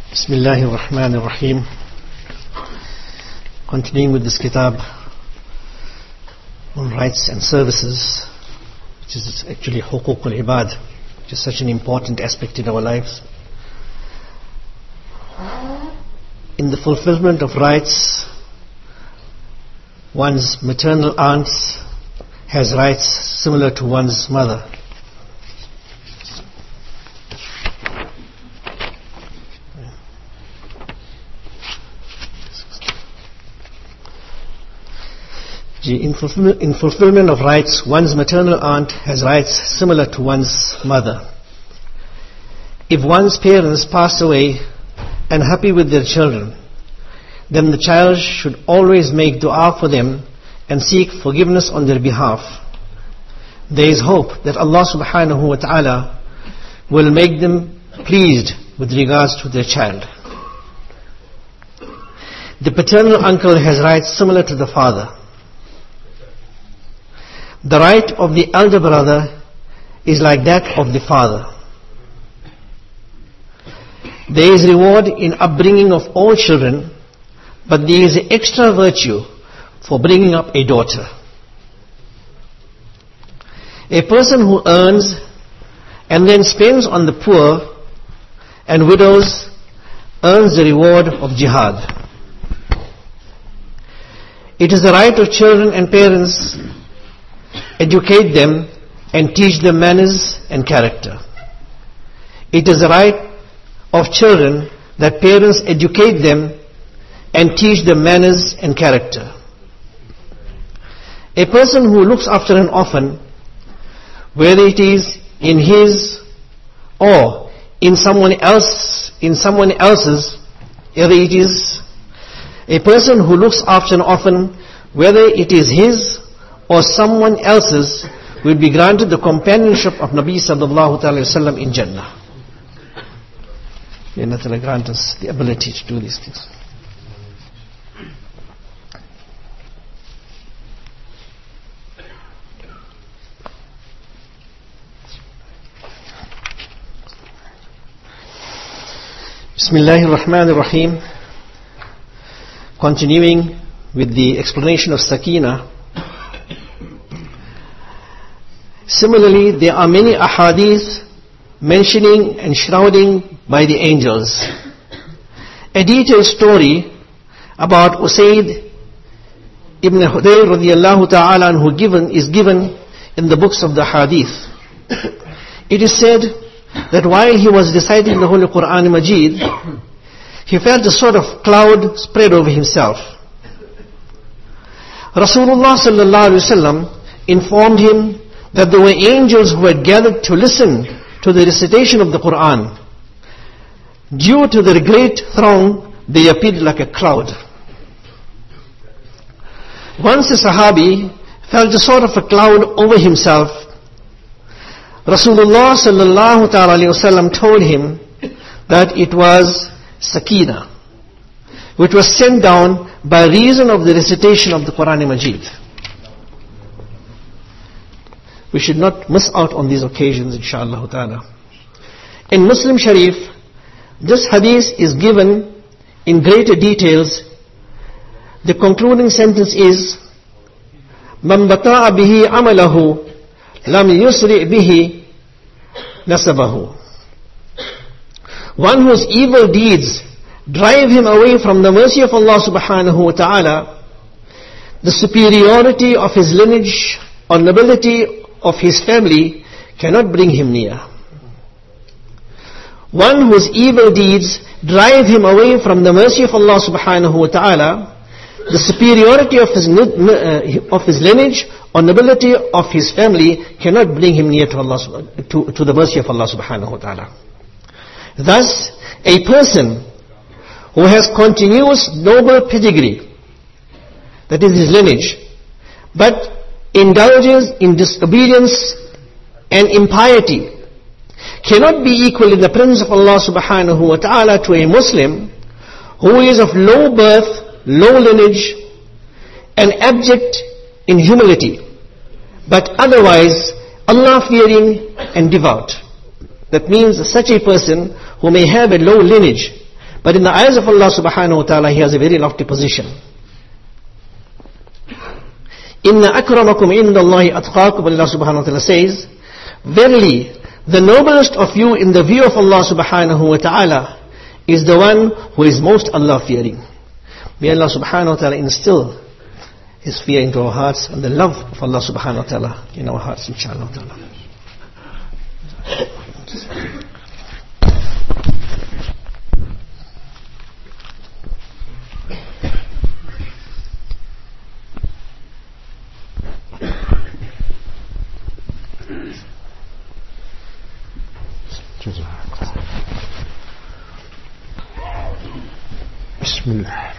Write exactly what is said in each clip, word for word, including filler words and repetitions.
Bismillahir Rahmanir Rahim. Continuing with this kitab on rights and services, which is actually Huquq al-Ibad, which is such an important aspect in our lives. In the fulfillment of rights, one's maternal aunt has rights similar to one's mother. In, fulfill, in fulfillment of rights, one's maternal aunt has rights similar to one's mother. If one's parents pass away unhappy with their children, then the child should always make dua for them and seek forgiveness on their behalf. There is hope that Allah subhanahu wa ta'ala will make them pleased with regards to their child. The paternal uncle has rights similar to the father. The right of the elder brother is like that of the father. There is reward in upbringing of all children, but there is extra virtue for bringing up a daughter. A person who earns and then spends on the poor and widows earns the reward of jihad. It is the right of children and parents educate them and teach them manners and character. It is the right of children that parents educate them and teach them manners and character. A person who looks after an orphan, whether it is in his or in someone else, in someone else's, whether it is a person who looks after an orphan, whether it is his or someone else's, will be granted the companionship of Nabi sallallahu alaihi wasallam in Jannah. May Allah Ta'ala grant us the ability to do these things. Bismillahir Rahmanir Rahim. Continuing with the explanation of Sakina. Similarly, there are many ahadith mentioning and shrouding by the angels. A detailed story about Usayd ibn Hudayr radiyallahu ta'ala anhu given is given in the books of the hadith. It is said that while he was reciting the Holy Quran Majid, he felt a sort of cloud spread over himself. Rasulullah sallallahu alaihi wasallam informed him that there were angels who had gathered to listen to the recitation of the Quran. Due to the great throng, they appeared like a cloud. Once a Sahabi felt a sort of a cloud over himself. Rasulullah sallallahu ta'ala alayhi wasallam told him that it was Sakina, which was sent down by reason of the recitation of the Quran Majid. We should not miss out on these occasions, inshaAllah ta'ala. In Muslim Sharif, this hadith is given in greater details. The concluding sentence is, مَنْ بَطَاءَ بِهِ عَمَلَهُ لَمْ يُسْرِعْ بِهِ نَسَبَهُ. One whose evil deeds drive him away from the mercy of Allah subhanahu wa ta'ala, the superiority of his lineage or nobility of his family cannot bring him near. One whose evil deeds drive him away from the mercy of Allah subhanahu wa ta'ala, the superiority of his, uh, of his lineage or nobility of his family cannot bring him near to Allah, to, to the mercy of Allah subhanahu wa ta'ala. Thus, a person who has continuous noble pedigree, that is his lineage, but indulges in disobedience and impiety, cannot be equal in the presence of Allah subhanahu wa ta'ala to a Muslim who is of low birth, low lineage, and abject in humility, but otherwise Allah-fearing and devout. That means such a person who may have a low lineage, But in the eyes of Allah subhanahu wa ta'ala, he has a very lofty position. Inna akramakum indallahi atqakum, Allah subhanahu wa ta'ala says, verily, the noblest of you in the view of Allah subhanahu wa ta'ala is the one who is most Allah-fearing. May Allah subhanahu wa ta'ala instill His fear into our hearts and the love of Allah subhanahu wa ta'ala in our hearts, inshallah ta'ala. Bismillah.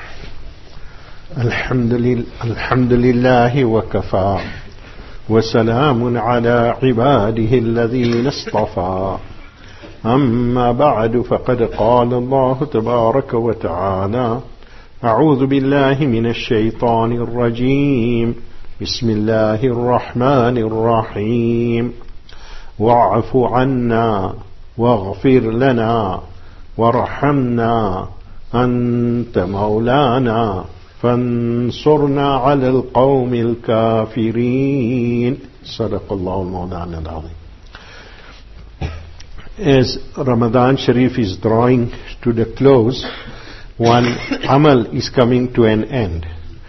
الحمد لله وكفى وسلام على عباده الذين اصطفى أما بعد فقد قال الله تبارك وتعالى أعوذ بالله من الشيطان الرجيم بسم الله الرحمن الرحيم واعف عنا واغفر لنا وارحمنا أنت مولانا فانصرنا على القوم الكافرين صدق الله المولانا العظيم. As Ramadan Sharif is drawing to the close, one amal is coming to an end,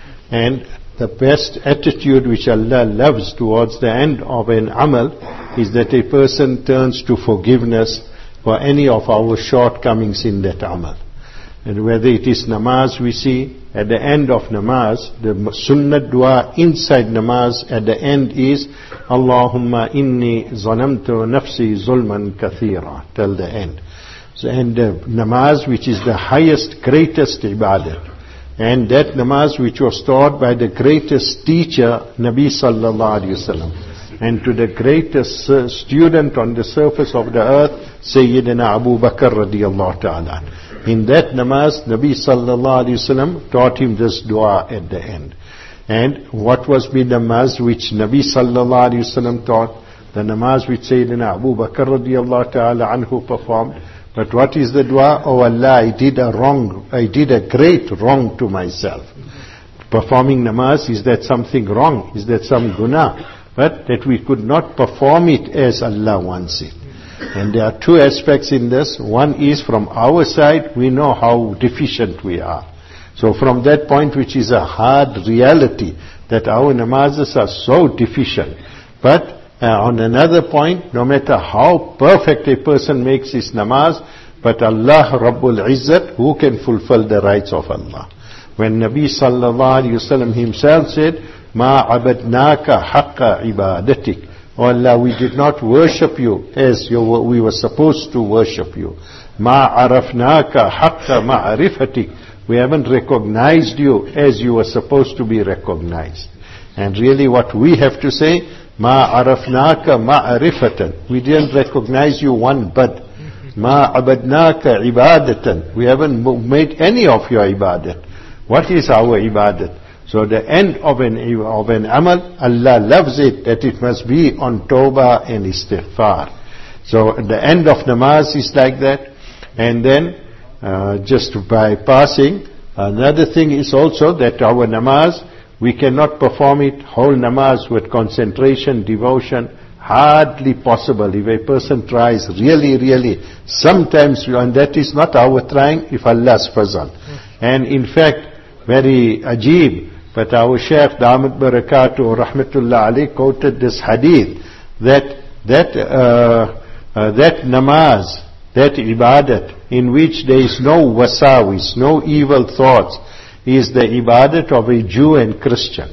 and the best attitude which Allah loves towards the end of an amal is that a person turns to forgiveness for any of our shortcomings in that amal. And whether it is namaz, we see at the end of namaz, the sunnah dua inside namaz at the end is Allahumma inni zalamtu nafsi zulman kathira, till the end. So, and the namaz, which is the highest, greatest ibadat, and that namaz which was taught by the greatest teacher, Nabi sallallahu alaihi wasallam, and to the greatest uh, student on the surface of the earth, Sayyidina Abu Bakr radiyallahu ta'ala. In that namaz, Nabi sallallahu alaihi wasallam taught him this dua at the end. And what was the namaz which Nabi sallallahu alaihi wasallam taught? The namaz which Sayyidina Abu Bakr radiyallahu ta'ala anhu performed. But what is the dua? Oh Allah, I did a wrong, I did a great wrong to myself. Performing namaz, is that something wrong? Is that some guna? But that we could not perform it as Allah wants it. And there are two aspects in this. One is from our side, we know how deficient we are. So from that point, which is a hard reality, that our namazes are so deficient. But uh, on another point, no matter how perfect a person makes his namaz, but Allah Rabbul Izzat, who can fulfill the rights of Allah? When Nabi sallallahu alayhi wasallam himself said, Ma abadnaka haqqa ibadatik. Oh Allah, we did not worship you as you were, we were supposed to worship you. Ma arafnaka haqqa ma'rifatik. We haven't recognized you as you were supposed to be recognized. And really what we have to say, Ma arafnaka ma'rifatan. We didn't recognize you one bit. Ma abadnaka ibadatan. We haven't made any of your ibadat. What is our ibadat? So the end of an, of an amal, Allah loves it, that it must be on tawbah and istighfar. So the end of namaz is like that. And then, uh, just by passing, another thing is also that our namaz, we cannot perform it, whole namaz with concentration, devotion, hardly possible. If a person tries really, really, sometimes, and that is not our trying, if Allah's fazal. And in fact, very ajib, but our Shaykh Damat Barakatuh Rahmatullah Ali quoted this hadith that that uh, uh, that namaz, that ibadat in which there is no wasawis, no evil thoughts, is the ibadat of a Jew and Christian.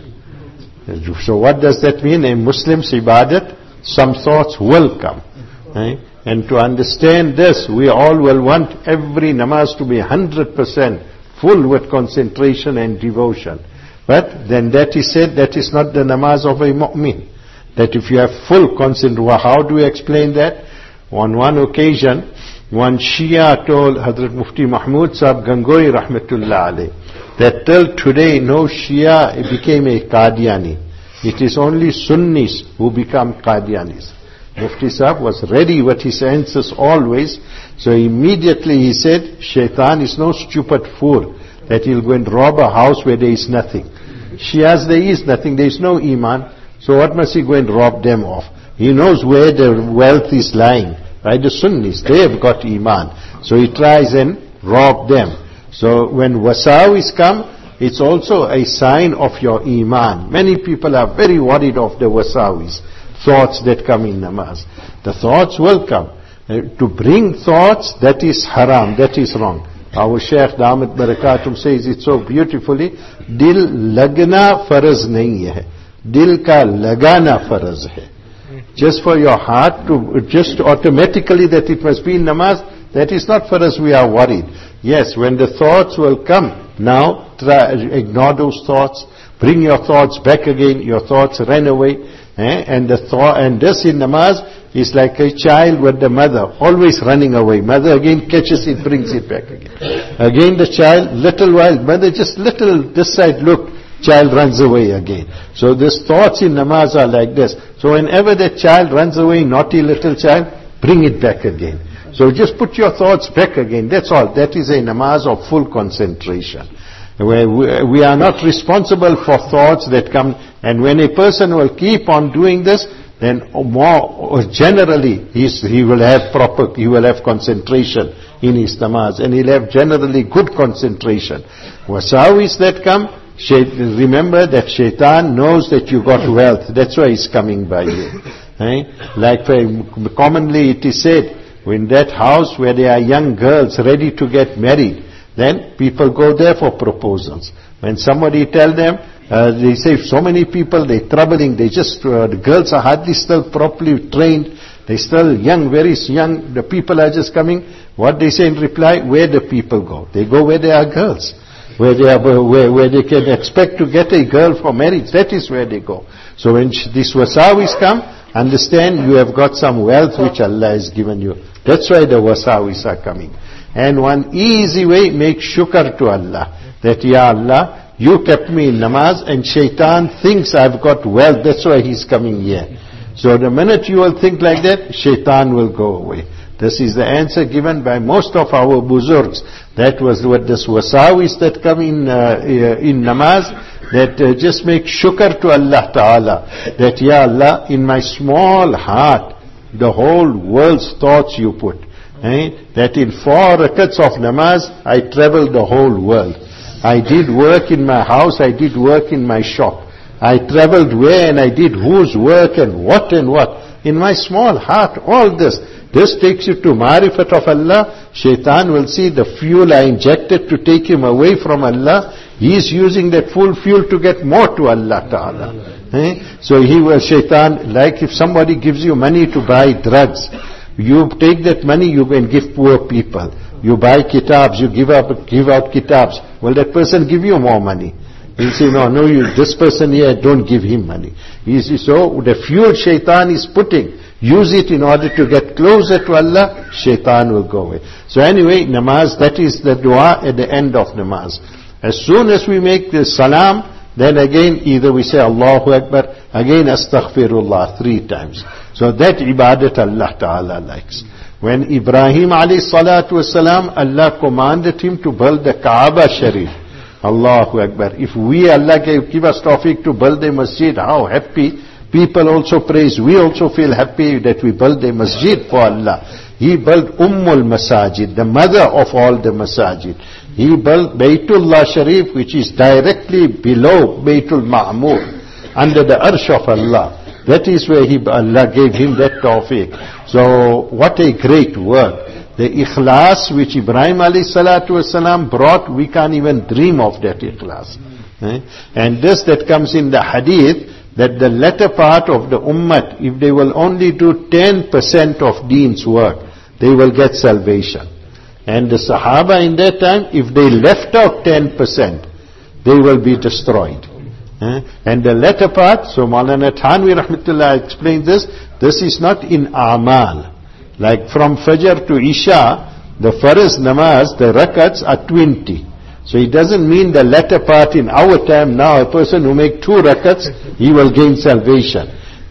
So what does that mean? A Muslim's ibadat, some thoughts will come. Right? And to understand this, we all will want every namaz to be one hundred percent full with concentration and devotion. But then that is said, that is not the namaz of a mu'min. That if you have full concentration, how do we explain that? On one occasion, one Shia told Hazrat Mufti Mahmud Sahib Gangohi Rahmatullah alayh, that till today no Shia became a Qadiani. It is only Sunnis who become Qadianis. Mufti Sahib was ready with his answers always. So immediately he said, Shaitan is no stupid fool that he'll go and rob a house where there is nothing. Shias, there is nothing, there is no iman. So what must he go and rob them of? He knows where the wealth is lying. Right? The Sunnis, they have got iman. So he tries and rob them. So when wasawis come, it's also a sign of your iman. Many people are very worried of the wasawis, thoughts that come in namaz. The thoughts will come. Uh, to bring thoughts, that is haram, that is wrong. Our Shaykh Damat Barakatum says it so beautifully, Dil lagna faraz nahi hai. Dil ka lagana faraz hai. Just for your heart to, just automatically that it must be in namaz, that is not for us, we are worried. Yes, when the thoughts will come, now try, ignore those thoughts, bring your thoughts back again, your thoughts run away, eh? and the thought, and this in namaz is like a child with the mother, always running away. Mother again catches it, brings it back again. Again the child, little while, mother just little, this side look, child runs away again. So these thoughts in namaz are like this. So whenever the child runs away, naughty little child, bring it back again. So just put your thoughts back again. That's all. That is a namaz of full concentration. Where we are not responsible for thoughts that come. And when a person will keep on doing this, then more generally he's, he will have proper, he will have concentration in his namaz, and he'll have generally good concentration. Wasawis that come, remember that shaitan knows that you got wealth. That's why he's coming by you. Eh? Like commonly it is said, in that house where there are young girls ready to get married, then people go there for proposals. When somebody tell them, uh, they say so many people, they're troubling, they just, uh, the girls are hardly still properly trained, they're still young, very young, the people are just coming. What they say in reply, where the people go? They go where there are girls. Where they, are, where, where they can expect to get a girl for marriage, that is where they go. So when these wasawis come, understand you have got some wealth which Allah has given you. That's why the wasawis are coming. And one easy way, make shukr to Allah. That, Ya Allah, you kept me in namaz, and shaitan thinks I've got wealth, that's why he's coming here. So the minute you will think like that, shaitan will go away. This is the answer given by most of our buzurgs. That was what this wasawis that come in uh, in namaz, that uh, just make shukr to Allah Ta'ala. That, Ya Allah, in my small heart, the whole world's thoughts you put. Eh? That in four rakats of namaz, I traveled the whole world. I did work in my house, I did work in my shop. I traveled where and I did whose work and what and what. In my small heart, all this. This takes you to marifat of Allah. Shaitan will see the fuel I injected to take him away from Allah. He is using that full fuel to get more to Allah Ta'ala. Eh? So he will, shaitan, like if somebody gives you money to buy drugs, you take that money, you can give poor people. You buy kitabs, you give up, give out kitabs. Will that person give you more money? He'll say, no, no, you, this person here, don't give him money. He says, so the fuel shaitan is putting, use it in order to get closer to Allah, shaitan will go away. So anyway, namaz, that is the dua at the end of namaz. As soon as we make the salam, then again either we say Allahu Akbar, again astaghfirullah three times. So that ibadat Allah Ta'ala likes. When Ibrahim alayhi salatu wasalam, Allah commanded him to build the Kaaba Sharif. Allahu Akbar. If we, Allah gave, give us tawfiq to build a masjid, how happy. People also praise, we also feel happy that we build a masjid for Allah. He built Ummul Masajid, the mother of all the masajid. He built Baytullah Sharif, which is directly below Baytul Ma'mur, under the arsh of Allah. That is where he, Allah gave him that tawfiq. So, what a great work. The ikhlas which Ibrahim alayhi salatu wasalam brought, we can't even dream of that ikhlas. Eh? And this that comes in the hadith, that the latter part of the ummah, if they will only do ten percent of deen's work, they will get salvation. And the Sahaba in that time, if they left out ten percent, they will be destroyed. Eh? And the latter part, so Maulana Thanvi Rahmatullah explains this, this is not in A'mal. Like from Fajr to Isha, the Farz namaz, the rakats are twenty. So it doesn't mean the latter part in our time now, a person who make two rakats, he will gain salvation.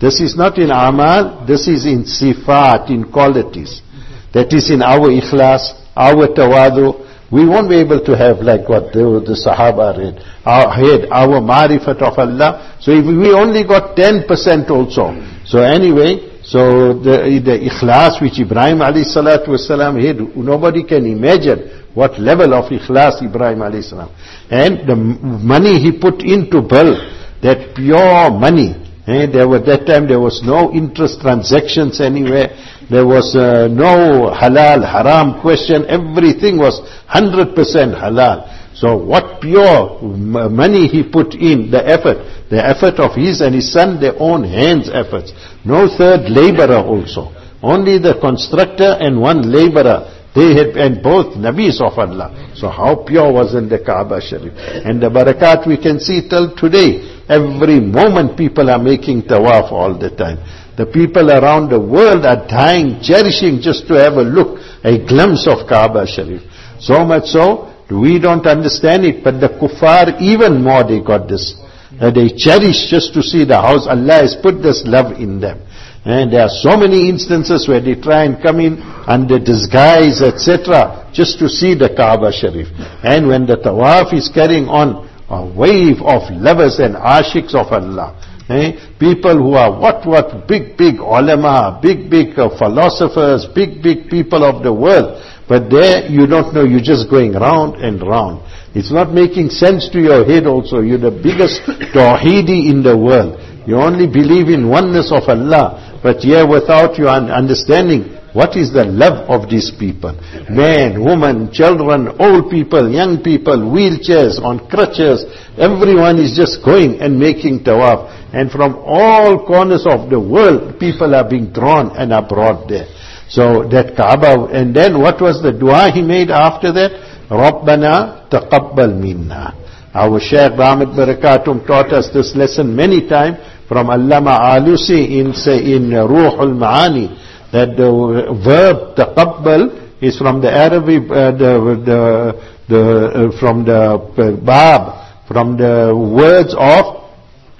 This is not in amal, this is in sifat, in qualities. That is in our ikhlas, our tawadu. We won't be able to have like what the, the Sahaba read, our head, our marifat of Allah. So if we only got ten percent also. So anyway, so the, the ikhlas which Ibrahim alayhi salatu wasalam had, nobody can imagine what level of ikhlas Ibrahim alayhi salam. And the money he put into build, that pure money. Eh, there were, that time there was no interest transactions anywhere. There was uh, no halal, haram question. Everything was one hundred percent halal. So what pure m- money he put in, the effort, the effort of his and his son, their own hands efforts. No third laborer also. Only the constructor and one laborer. They had, and both Nabis of Allah. So how pure was in the Kaaba Sharif. And the barakat we can see till today. Every moment people are making tawaf all the time. The people around the world are dying, cherishing just to have a look, a glimpse of Kaaba Sharif. So much so, we don't understand it, but the kuffar even more they got this. Uh, they cherish just to see the house. Allah has put this love in them. And there are so many instances where they try and come in under disguise, et cetera, just to see the Kaaba Sharif. And when the tawaf is carrying on, a wave of lovers and ashiks of Allah. Eh? People who are what, what, big, big ulama, big, big uh, philosophers, big, big people of the world. But there you don't know, you're just going round and round. It's not making sense to your head also. You're the biggest tawheedi in the world. You only believe in oneness of Allah. But here without your understanding, what is the love of these people? Men, women, children, old people, young people, wheelchairs, on crutches. Everyone is just going and making tawaf. And from all corners of the world, people are being drawn and are brought there. So that Kaaba, and then what was the dua he made after that? Rabbana taqabbal minna. Our Shaykh Rahmat Barakatum taught us this lesson many times from Allama Alusi in, say, in Ruhul Ma'ani. That the verb taqabbal is from the Arabic, uh, the, the, the, uh, from the uh, bab, from the words of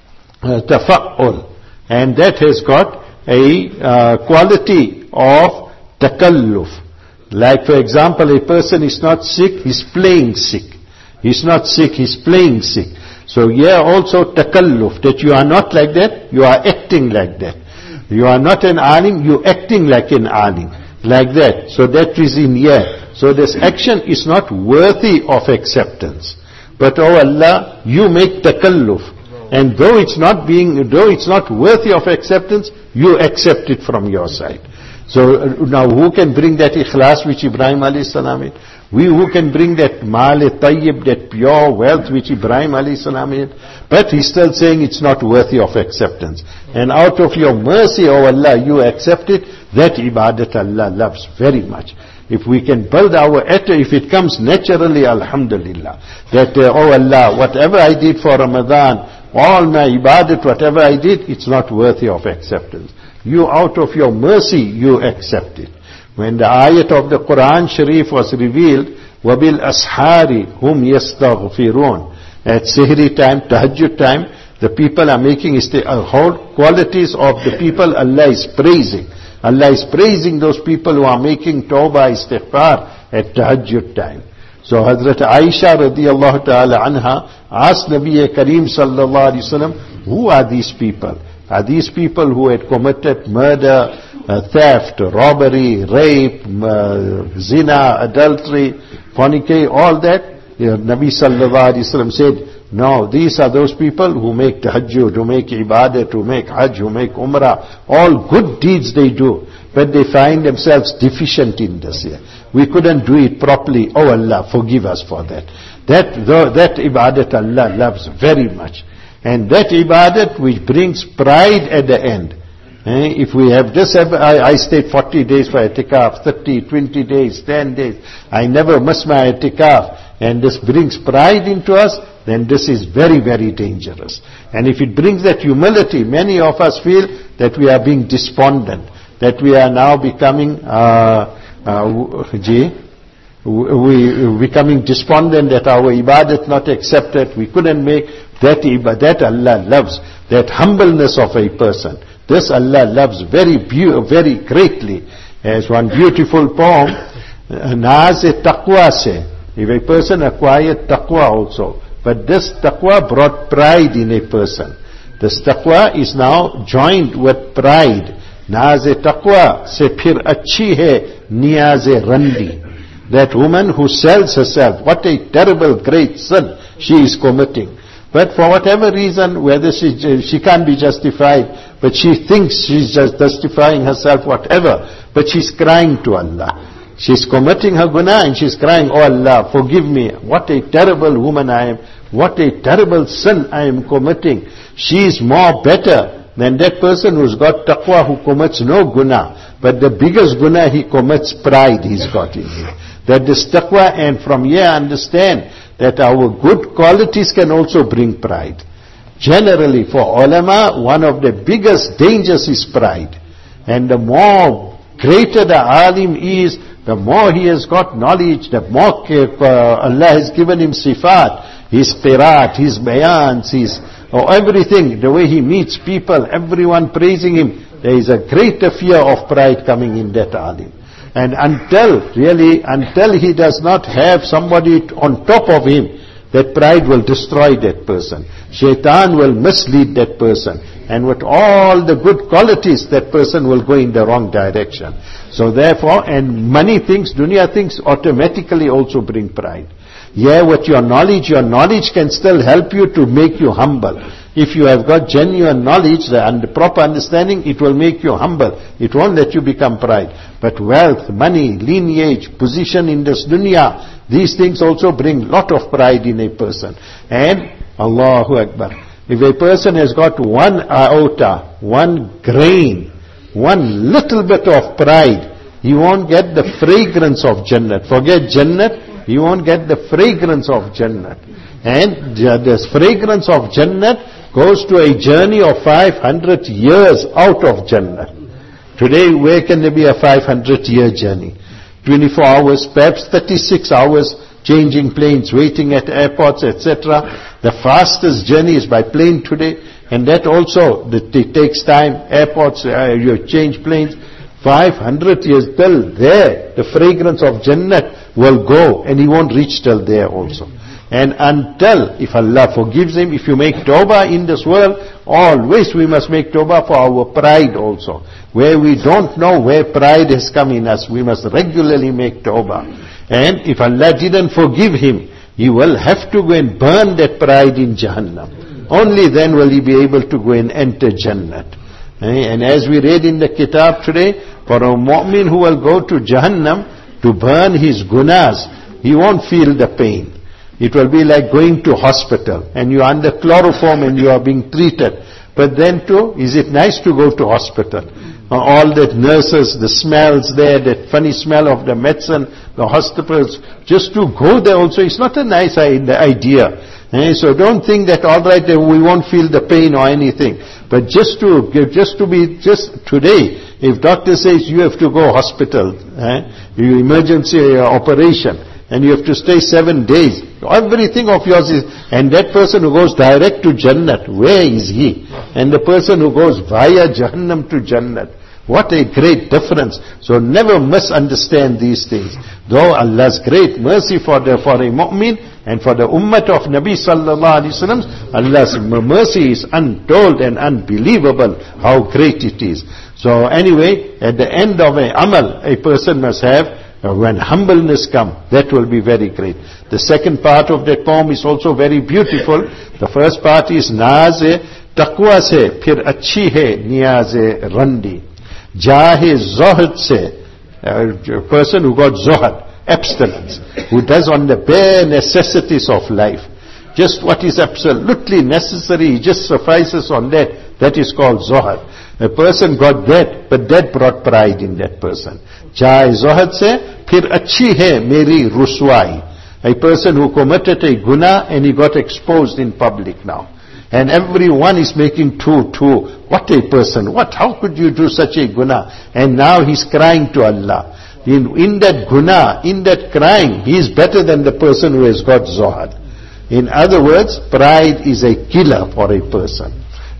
uh, tafa'ul. And that has got a uh, quality of takalluf. Like for example, a person is not sick, he's playing sick. He's not sick, he's playing sick. So here also takalluf, that you are not like that, you are acting like that. You are not an alim, you acting like an alim. Like that. So that is in here. So this action is not worthy of acceptance. But oh Allah, you make takalluf. And though it's not being, though it's not worthy of acceptance, you accept it from your side. So uh, now who can bring that ikhlas which Ibrahim alayhi salam had? We who can bring that mal-e-tayyib, that pure wealth which Ibrahim alayhi salam had? But he's still saying it's not worthy of acceptance. And out of your mercy, O Allah, you accept it. That ibadat Allah loves very much. If we can build our ether, if it comes naturally, alhamdulillah. That, uh, oh Allah, whatever I did for Ramadan, all my ibadat, whatever I did, it's not worthy of acceptance. You, out of your mercy, you accept it. When the ayat of the Quran Sharif was revealed, وَبِالْ أَسْحَارِ هُمْ يَسْتَغْفِرُونَ. At Sihri time, Tahajjud time, the people are making isti- uh, whole qualities of the people Allah is praising. Allah is praising those people who are making tawbah istighfar at Tahajjud time. So Hazrat Aisha radiyallahu ta'ala anha asked Nabi Kareem sallallahu alayhi wa sallam, who are these people? Are these people who had committed murder, uh, theft, robbery, rape, uh, zina, adultery, fornication, all that? Yeah, Nabi sallallahu alayhi wa sallam said, no, these are those people who make tahajjud, who make ibadat, who make hajj, who make umrah. All good deeds they do. But they find themselves deficient in this year. We couldn't do it properly. Oh Allah, forgive us for that. That, that ibadat Allah loves very much. And that ibadat which brings pride at the end. Eh, if we have this, I, I stayed forty days for itikaf, thirty, twenty days, ten days. I never miss my itikaf. And this brings pride into us, then this is very, very dangerous. And if it brings that humility, many of us feel that we are being despondent, that we are now becoming, uh, uh, G, we becoming despondent that our ibadat not accepted, we couldn't make that ibadat. Allah loves that humbleness of a person, This Allah loves very, beau- very greatly. As one beautiful poem, Naaz taqwa se. If a person acquired taqwa also, but this taqwa brought pride in a person. This taqwa is now joined with pride. Naaz taqwa se phir achhi hai niyaz randi. That woman who sells herself, what a terrible great sin she is committing. But for whatever reason, whether she, she can't be justified, but she thinks she's just justifying herself, whatever, but she's crying to Allah. She's committing her guna and she's crying, oh Allah, forgive me. What a terrible woman I am. What a terrible sin I am committing. She is more better than that person who's got taqwa, who commits no guna. But the biggest guna he commits, pride he's got in him. That this taqwa, and from here understand that our good qualities can also bring pride. Generally, for ulama, one of the biggest dangers is pride. And the more greater the alim is, the more he has got knowledge, the more uh, Allah has given him sifat, his qiraat, his bayans, his or everything, the way he meets people, everyone praising him, there is a greater fear of pride coming in that alim. And until, really, until he does not have somebody on top of him, that pride will destroy that person. Shaitan will mislead that person. And with all the good qualities, that person will go in the wrong direction. So therefore, and money things, dunya things automatically also bring pride. Yeah, with your knowledge, your knowledge can still help you to make you humble. If you have got genuine knowledge and proper understanding, it will make you humble. It won't let you become pride. But wealth, money, lineage, position in this dunya, these things also bring lot of pride in a person. And Allahu Akbar. If a person has got one iota, one grain, one little bit of pride, he won't get the fragrance of Jannat. Forget Jannat, he won't get the fragrance of Jannat. And this fragrance of Jannat goes to a journey of five hundred years out of Jannat. Today, where can there be a five hundred year journey? twenty-four hours, perhaps thirty-six hours, changing planes, waiting at airports, et cetera. The fastest journey is by plane today, and that also, that it takes time. Airports, uh, you change planes. five hundred years till there, the fragrance of Jannat will go, and he won't reach till there also. And until, if Allah forgives him, if you make tawbah in this world, always we must make tawbah for our pride also. Where we don't know where pride has come in us, we must regularly make tawbah. And if Allah didn't forgive him, he will have to go and burn that pride in Jahannam. Only then will he be able to go and enter Jannat. And as we read in the kitab today, for a mu'min who will go to Jahannam to burn his gunas, he won't feel the pain. It will be like going to hospital and you are under chloroform and you are being treated. But then too, is it nice to go to hospital? Uh, all that nurses, the smells there, that funny smell of the medicine, the hospitals, just to go there also, it's not a nice idea. Eh, so don't think that all right, we won't feel the pain or anything. But just to just to be just today, if doctor says you have to go hospital, eh, you emergency uh, operation, and you have to stay seven days, everything of yours is, and that person who goes direct to Jannat, where is he? And the person who goes via Jahannam to Jannat, what a great difference. So never misunderstand these things. Though Allah's great mercy for the for a mu'min and for the ummah of Nabi sallallahu alaihi wasallam, Allah's mercy is untold and unbelievable how great it is. So anyway, at the end of a amal, a person must have, uh, when humbleness comes, that will be very great. The second part of that poem is also very beautiful. The first part is Naaz taqwa se phir achhi hai niyaz randi. Jahe zohad se, a person who got zohad, abstinence, who does on the bare necessities of life. Just what is absolutely necessary, just suffices on that. That is called zohad. A person got that, but that brought pride in that person. Jahe zohad se, phir achhi hai meri ruswai. A person who committed a guna and he got exposed in public now. And everyone is making two, two. What a person. What? How could you do such a guna? And now he's crying to Allah. In, in that guna, in that crying, he is better than the person who has got zohad. In other words, pride is a killer for a person.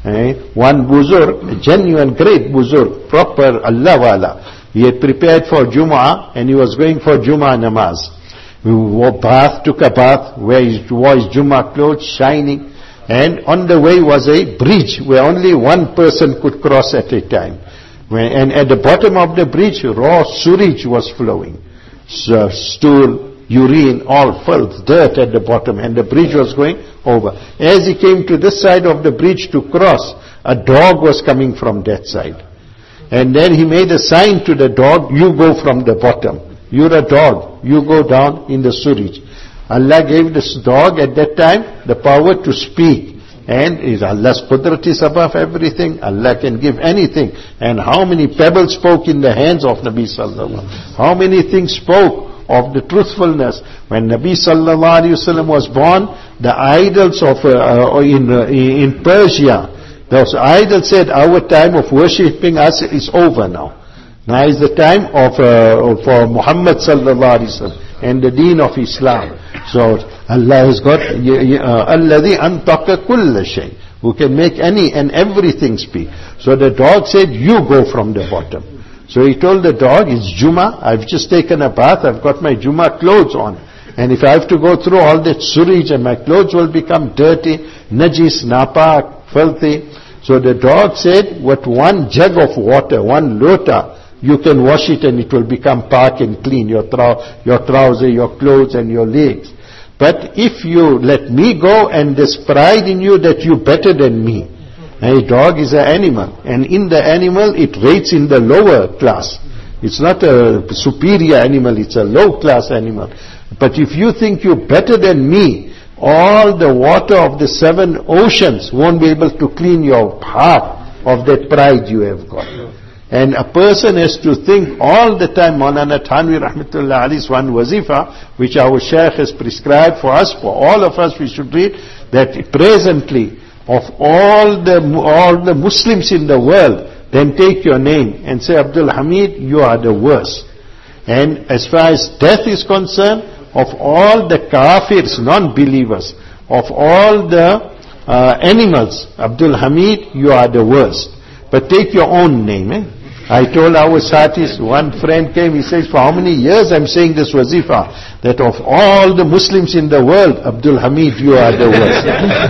Eh? One buzurg, a genuine great buzurg, proper Allah wala. He had prepared for Jumu'ah and he was going for Jumu'ah namaz. He wore bath, took a bath, where he wore his Jumu'ah clothes, shining. And on the way was a bridge where only one person could cross at a time. And at the bottom of the bridge, raw sewage was flowing. So, stool, urine, all filth, dirt at the bottom, and the bridge was going over. As he came to this side of the bridge to cross, a dog was coming from that side. And then he made a sign to the dog, you go from the bottom. You're a dog, you go down in the sewage. Allah gave this dog at that time the power to speak. And is Allah's qudrat is above everything. Allah can give anything. And how many pebbles spoke in the hands of Nabi Sallallahu Alaihi Wasallam? How many things spoke of the truthfulness? When Nabi Sallallahu Alaihi Wasallam was born, the idols of uh, uh, in uh, in Persia, those idols said, our time of worshipping us is over now. Now is the time of uh, for Muhammad Sallallahu Alaihi Wasallam and the deen of Islam. So Allah has got alladhi antaka kulla shay, who can make any and everything speak. So the dog said, you go from the bottom. So he told the dog, it's Jummah, I've just taken a bath, I've got my Jummah clothes on. And if I have to go through all that sewage and my clothes will become dirty, najis, napak, filthy. So the dog said, with one jug of water, one lota, you can wash it and it will become park and clean, your, trou- your trouser, your clothes and your legs. But if you let me go and there's pride in you that you're better than me. A dog is an animal, and in the animal it rates in the lower class. It's not a superior animal, it's a low class animal. But if you think you're better than me, all the water of the seven oceans won't be able to clean your heart of that pride you have got. And a person has to think all the time. Maulana Thanvi Rahmatullah Ali's one wazifa, which our Shaykh has prescribed for us, for all of us we should read, that presently, of all the all the Muslims in the world, then take your name and say, Abdul Hamid, you are the worst. And as far as death is concerned, of all the kafirs, non-believers, of all the uh, animals, Abdul Hamid, you are the worst. But take your own name. Eh? I told our satis, one friend came, he says, for how many years I'm saying this wazifa, that of all the Muslims in the world, Abdul Hamid, you are the worst.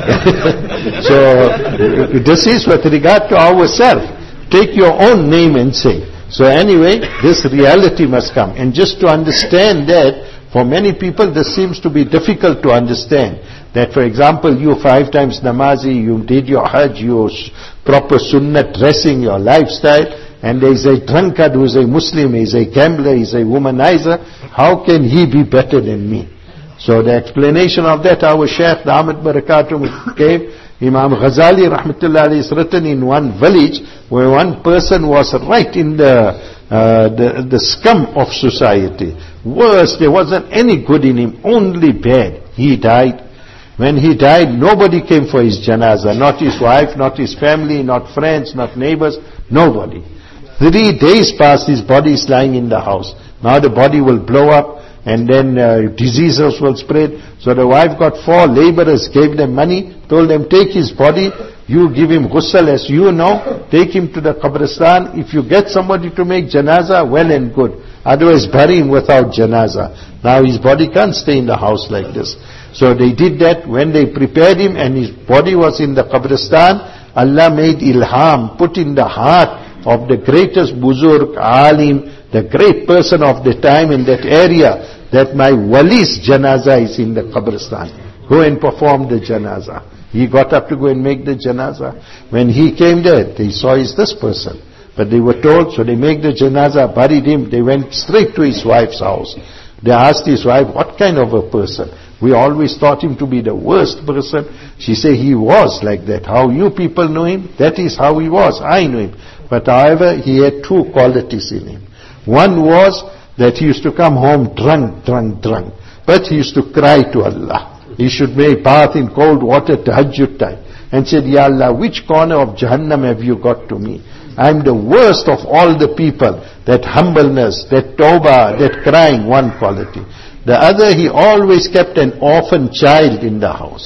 So, this is with regard to ourselves. Take your own name and say. So anyway, this reality must come. And just to understand that, for many people this seems to be difficult to understand. That for example, you five times namazi, you did your hajj, you proper sunnah dressing, your lifestyle, and there is a drunkard who is a Muslim, he is a gambler, he is a womanizer, how can he be better than me? So the explanation of that, our Shaykh, the Ahmad Barakatum gave, Imam Ghazali Rahmatullah Alayhi is written in one village where one person was right in the, uh, the, the scum of society. Worse, there wasn't any good in him, only bad. He died. When he died, nobody came for his janazah. Not his wife, not his family, not friends, not neighbors, nobody. Three days passed, his body is lying in the house. Now the body will blow up and then uh, diseases will spread. So the wife got four laborers, gave them money, told them, take his body, you give him ghusl as you know, take him to the Qabristan. If you get somebody to make janazah, well and good. Otherwise bury him without janazah. Now his body can't stay in the house like this. So they did that. When they prepared him and his body was in the Qabristan, Allah made ilham, put in the heart of the greatest buzurg, alim, the great person of the time in that area, that my wali's janazah is in the Qabristan. Go and perform the janazah. He got up to go and make the janazah. When he came there, they saw is this person. But they were told, so they make the janazah, buried him, they went straight to his wife's house. They asked his wife, what kind of a person? We always thought him to be the worst person. She said, he was like that. How you people know him? That is how he was. I know him. But however, he had two qualities in him. One was that he used to come home drunk, drunk, drunk. But he used to cry to Allah. He should make bath in cold water, tahajjud time. And said, Ya Allah, which corner of Jahannam have you got to me? I'm the worst of all the people. That humbleness, that tawbah, that crying, one quality. The other, he always kept an orphan child in the house.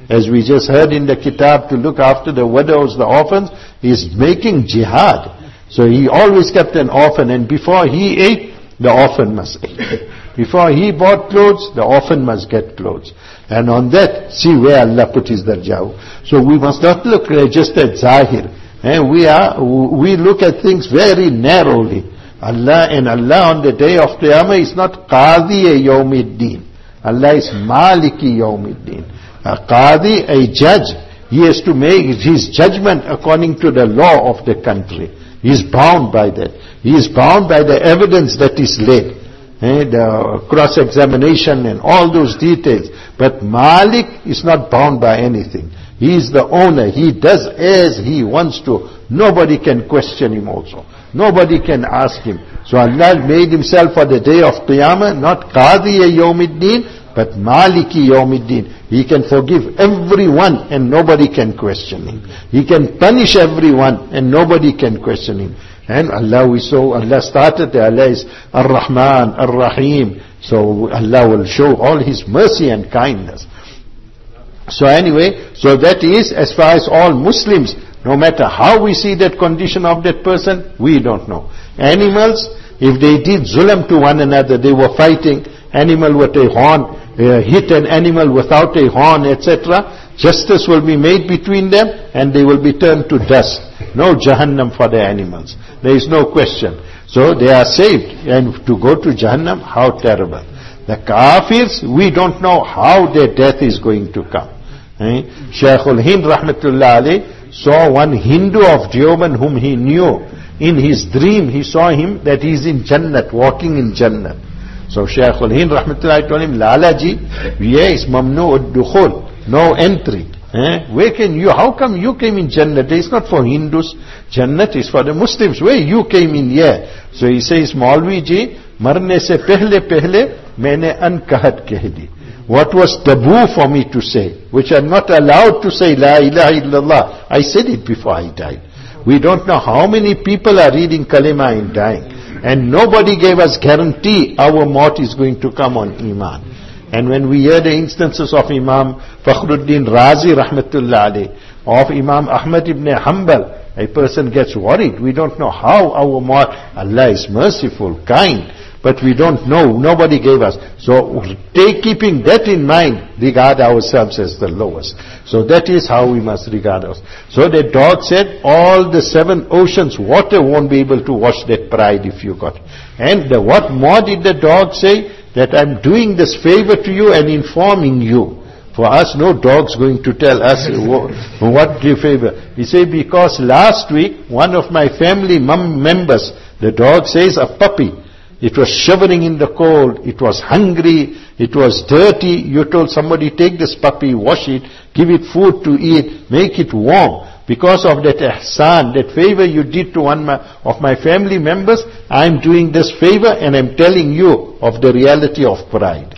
As we just heard in the kitab, to look after the widows, the orphans, he's making jihad. So he always kept an orphan, and before he ate, the orphan must eat. Before he bought clothes, the orphan must get clothes. And on that, see where Allah put his darjah. So we must not look just at zahir. And we are, we look at things very narrowly. Allah and Allah on the day of Qiyamah is not Qadi Yawmiddin. Allah is Maliki Yawmiddin. A Qadi, a judge, he has to make his judgment according to the law of the country. He is bound by that. He is bound by the evidence that is laid. Eh, the cross-examination and all those details. But Malik is not bound by anything. He is the owner. He does as he wants to. Nobody can question him also. Nobody can ask him. So Allah made himself for the day of Qiyamah, not Qadi Yawmiddin, but Maliki Yawmiddin. He can forgive everyone and nobody can question him. He can punish everyone and nobody can question him. And Allah, we saw, Allah started there, Allah is Ar-Rahman, Ar-Rahim. So Allah will show all His mercy and kindness. So anyway, so that is as far as all Muslims, no matter how we see that condition of that person, we don't know. Animals, if they did zulm to one another, they were fighting, animal with a horn, uh, hit an animal without a horn, et cetera, justice will be made between them and they will be turned to dust. No Jahannam for the animals. There is no question. So they are saved. And to go to Jahannam, how terrible. The Kafirs, we don't know how their death is going to come. Eh? Shaykhul Hind Rahmatullah alayh saw one Hindu of Deoband whom he knew. In his dream, he saw him that he is in Jannat, walking in Jannat. So Shaykhul Hind Rahmatullah told him, Lalaji, yes, mamnu ud-dukhul, no entry. Eh? Where can you, how come you came in Jannat? It's not for Hindus. Jannat is for the Muslims. Where you came in here? So he says, Maulvi ji, marne se pehle pehle, maine an kahat keh di. What was taboo for me to say, which I'm not allowed to say, La ilaha illallah. I said it before I died. We don't know how many people are reading kalima and dying. And nobody gave us guarantee our maut is going to come on Iman. And when we hear the instances of Imam Fakhruddin Razi Rahmatullah alayh, of Imam Ahmad ibn Hanbal, a person gets worried. We don't know how our maut, Allah is merciful, kind, but we don't know, nobody gave us. So take, keeping that in mind, regard ourselves as the lowest. So that is how we must regard us. So the dog said, all the seven oceans, water won't be able to wash that pride if you got. And the, what more did the dog say? That I'm doing this favor to you and informing you. For us, no dog's going to tell us what do you favor. He said, because last week, one of my family mem- members, the dog says, a puppy, it was shivering in the cold, it was hungry, it was dirty. You told somebody, take this puppy, wash it, give it food to eat, make it warm. Because of that ihsan, that favor you did to one of my family members, I'm doing this favor and I'm telling you of the reality of pride.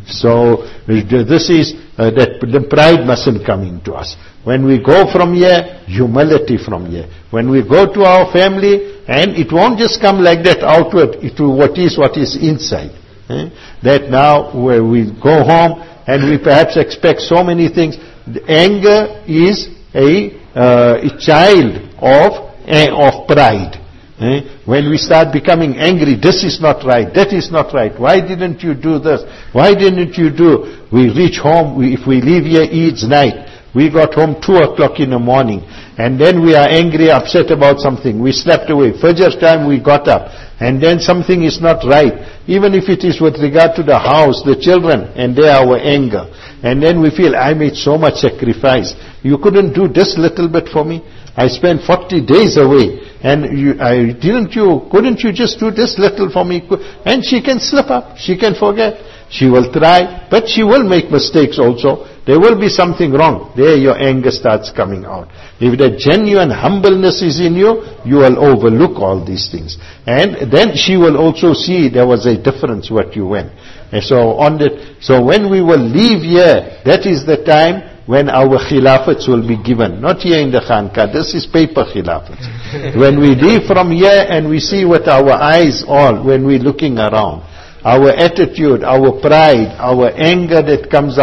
So this is, uh, that the pride mustn't come into us. When we go from here, humility from here. When we go to our family, and it won't just come like that outward, it will what is what is inside. Eh? That now where we go home and we perhaps expect so many things. The anger is a Uh, a child of uh, of pride. Eh? When we start becoming angry, this is not right, that is not right. Why didn't you do this? Why didn't you do? We reach home. We, if we leave here, Eid's night. We got home two o'clock in the morning, and then we are angry, upset about something. We slept away. Fajr time we got up, and then something is not right. Even if it is with regard to the house, the children, and they are our anger. And then we feel, I made so much sacrifice. You couldn't do this little bit for me? I spent forty days away. And you, I, didn't you, couldn't you just do this little for me? And she can slip up. She can forget. She will try, but she will make mistakes also. There will be something wrong. There your anger starts coming out. If the genuine humbleness is in you, you will overlook all these things. And then she will also see there was a difference what you went. And so on the, so when we will leave here, that is the time when our khilafats will be given. Not here in the Khanka. This is paper khilafats. When we leave from here and we see with our eyes all, when we're looking around, our attitude, our pride, our anger that comes out,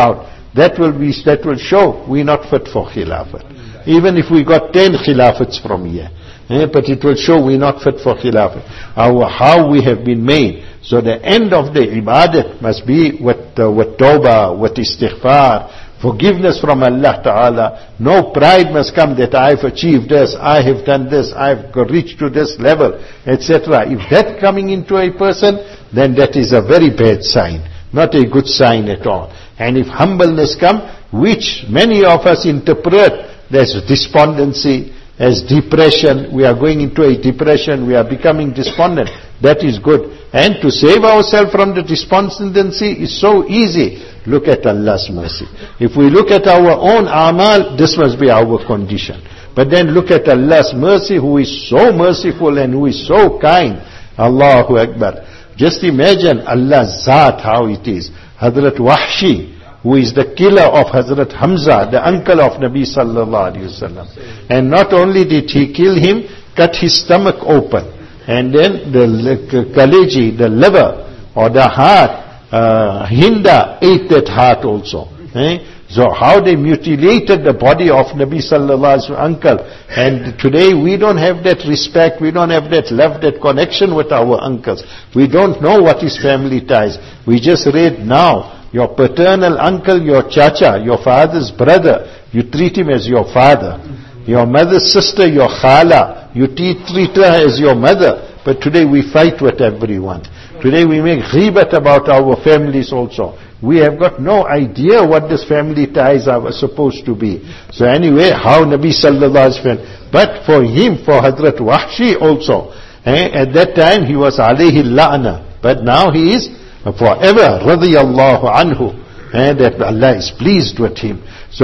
that will be, that will show we're not fit for Khilafat. Even if we got ten Khilafats from here. Eh, but it will show we're not fit for Khilafat. Our, how we have been made. So the end of the ibadat must be with, uh, with tawbah, with istighfar, forgiveness from Allah Ta'ala. No pride must come that I've achieved this, I have done this, I've reached to this level, et cetera. If that coming into a person, then that is a very bad sign. Not a good sign at all. And if humbleness come, which many of us interpret as despondency, as depression, we are going into a depression, we are becoming despondent. That is good. And to save ourselves from the despondency is so easy. Look at Allah's mercy. If we look at our own amal, this must be our condition. But then look at Allah's mercy, who is so merciful and who is so kind. Allahu Akbar. Just imagine Allah's Zat, how it is. Hazrat Wahshi, who is the killer of Hazrat Hamza, the uncle of Nabi sallallahu alayhi wasallam. And not only did he kill him, cut his stomach open. And then the kaleji, the liver, or the heart, uh, Hinda ate that heart also. Eh? So how they mutilated the body of Nabi sallallahu alayhi wasallam uncle. And today we don't have that respect, we don't have that love, that connection with our uncles. We don't know what is family ties. We just read now, your paternal uncle, your chacha, your father's brother, you treat him as your father. Your mother's sister, your khala, you treat her as your mother. But today we fight with everyone. Today we make ghibat about our families also. We have got no idea what this family ties are supposed to be. So anyway, how Nabi sallallahu alaihi wasallam. But for him, for Hazrat Wahshi also, eh, at that time he was alayhi la'na. But now he is forever, radiyallahu anhu, and that Allah is pleased with him.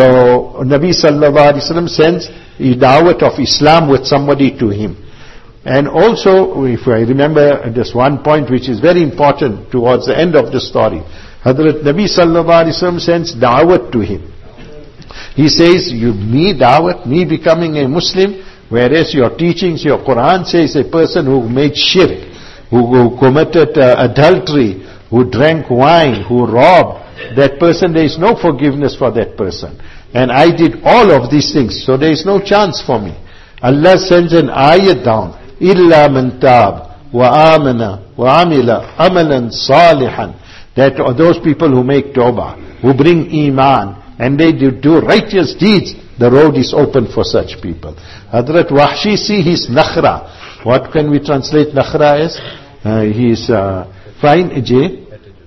So Nabi sallallahu alaihi wasallam sends a da'wat of Islam with somebody to him. And also, if I remember this one point which is very important towards the end of the story, Hazrat Nabi sallallahu alaihi wasallam sends da'wat to him. He says, you, me da'wat, me becoming a Muslim, whereas your teachings, your Quran says a person who made shirk, who, who committed uh, adultery, who drank wine, who robbed, that person, there is no forgiveness for that person. And I did all of these things, so there is no chance for me. Allah sends an ayat down, إِلَّا مَنْ تَابَ وَآمَنَ وَعَمِلَ أَمَلًا صَالِحًا. That are those people who make tawbah, who bring iman, and they do, do righteous deeds, the road is open for such people. Hazrat Wahshi, see his nakhra. What can we translate nakhra as? Uh, his uh, fine, J?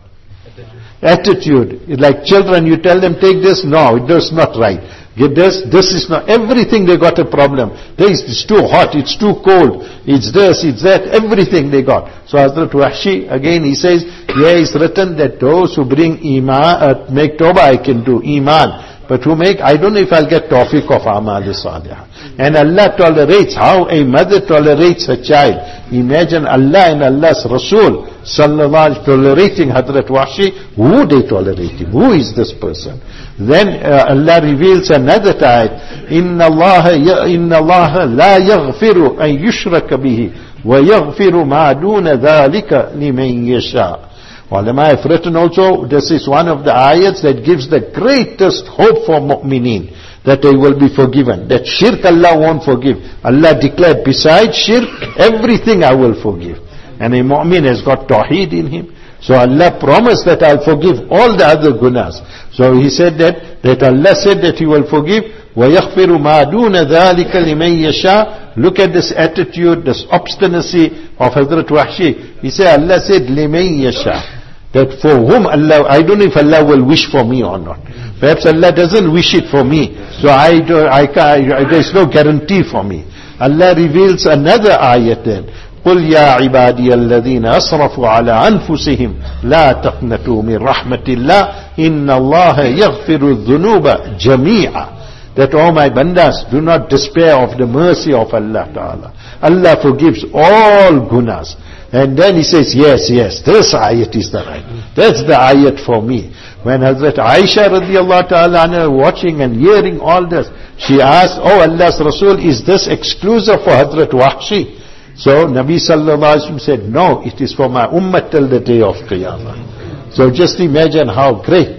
Attitude. Like children, you tell them, take this, no, that's not right. Get this, this is not, everything they got a problem. This is too hot, it's too cold, it's this, it's that, everything they got. So Hazrat Wahshi, again he says, yeah, it's written that those who bring iman, uh, make tawbah, I can do iman. But who make, I don't know if I'll get tawfiq of amal salih. And Allah tolerates, how a mother tolerates her child. Imagine Allah and Allah's Rasul sallallahu tolerating Hazrat Wahshi. Who they tolerate him? Who is this person? Then uh, Allah reveals another ayat. Inna Allah, inna Allah la yaghfiru an yushraka bihi wa yaghfiru ma duna dhalika liman yasha. Ulama have written also, this is one of the ayats that gives the greatest hope for mu'mineen, that they will be forgiven. That shirk Allah won't forgive. Allah declared, besides shirk, everything I will forgive. And a mu'min has got tawheed in him. So Allah promised that I'll forgive all the other gunas. So he said that, that Allah said that He will forgive. وَيَغْفِرُ مَا دُونَ ذَلِكَ لِمَنْ يَشَاءُ. Look at this attitude, this obstinacy of Hazrat Wahshi. He said, Allah said, لِمَنْ يَشَاءُ. That for whom Allah, I don't know if Allah will wish for me or not. Perhaps Allah doesn't wish it for me. So I, do, I, I there's no guarantee for me. Allah reveals another ayat then. قُلْ يَا عِبَادِيَ الَّذِينَ أَصْرَفُوا عَلَىٰ أَنفُسِهِمْ لَا تَقْنَطُوا مِنْ رَحْمَةِ اللَّهِ إِنَّ اللَّهَ يَغْفِرُ الذُّنُوبَ جَمِيعًا. That, oh my bandas, do not despair of the mercy of Allah Ta'ala. Allah forgives all gunas. And then he says, yes, yes, this ayat is the right. That's the ayat for me. When Hazrat Aisha radiallahu ta'ala anha watching and hearing all this, she asked, oh Allah's Rasul, is this exclusive for Hazrat Wahshi? So Nabi sallallahu alaihi wasallam said, no, it is for my ummah till the day of Qiyamah. So just imagine how great.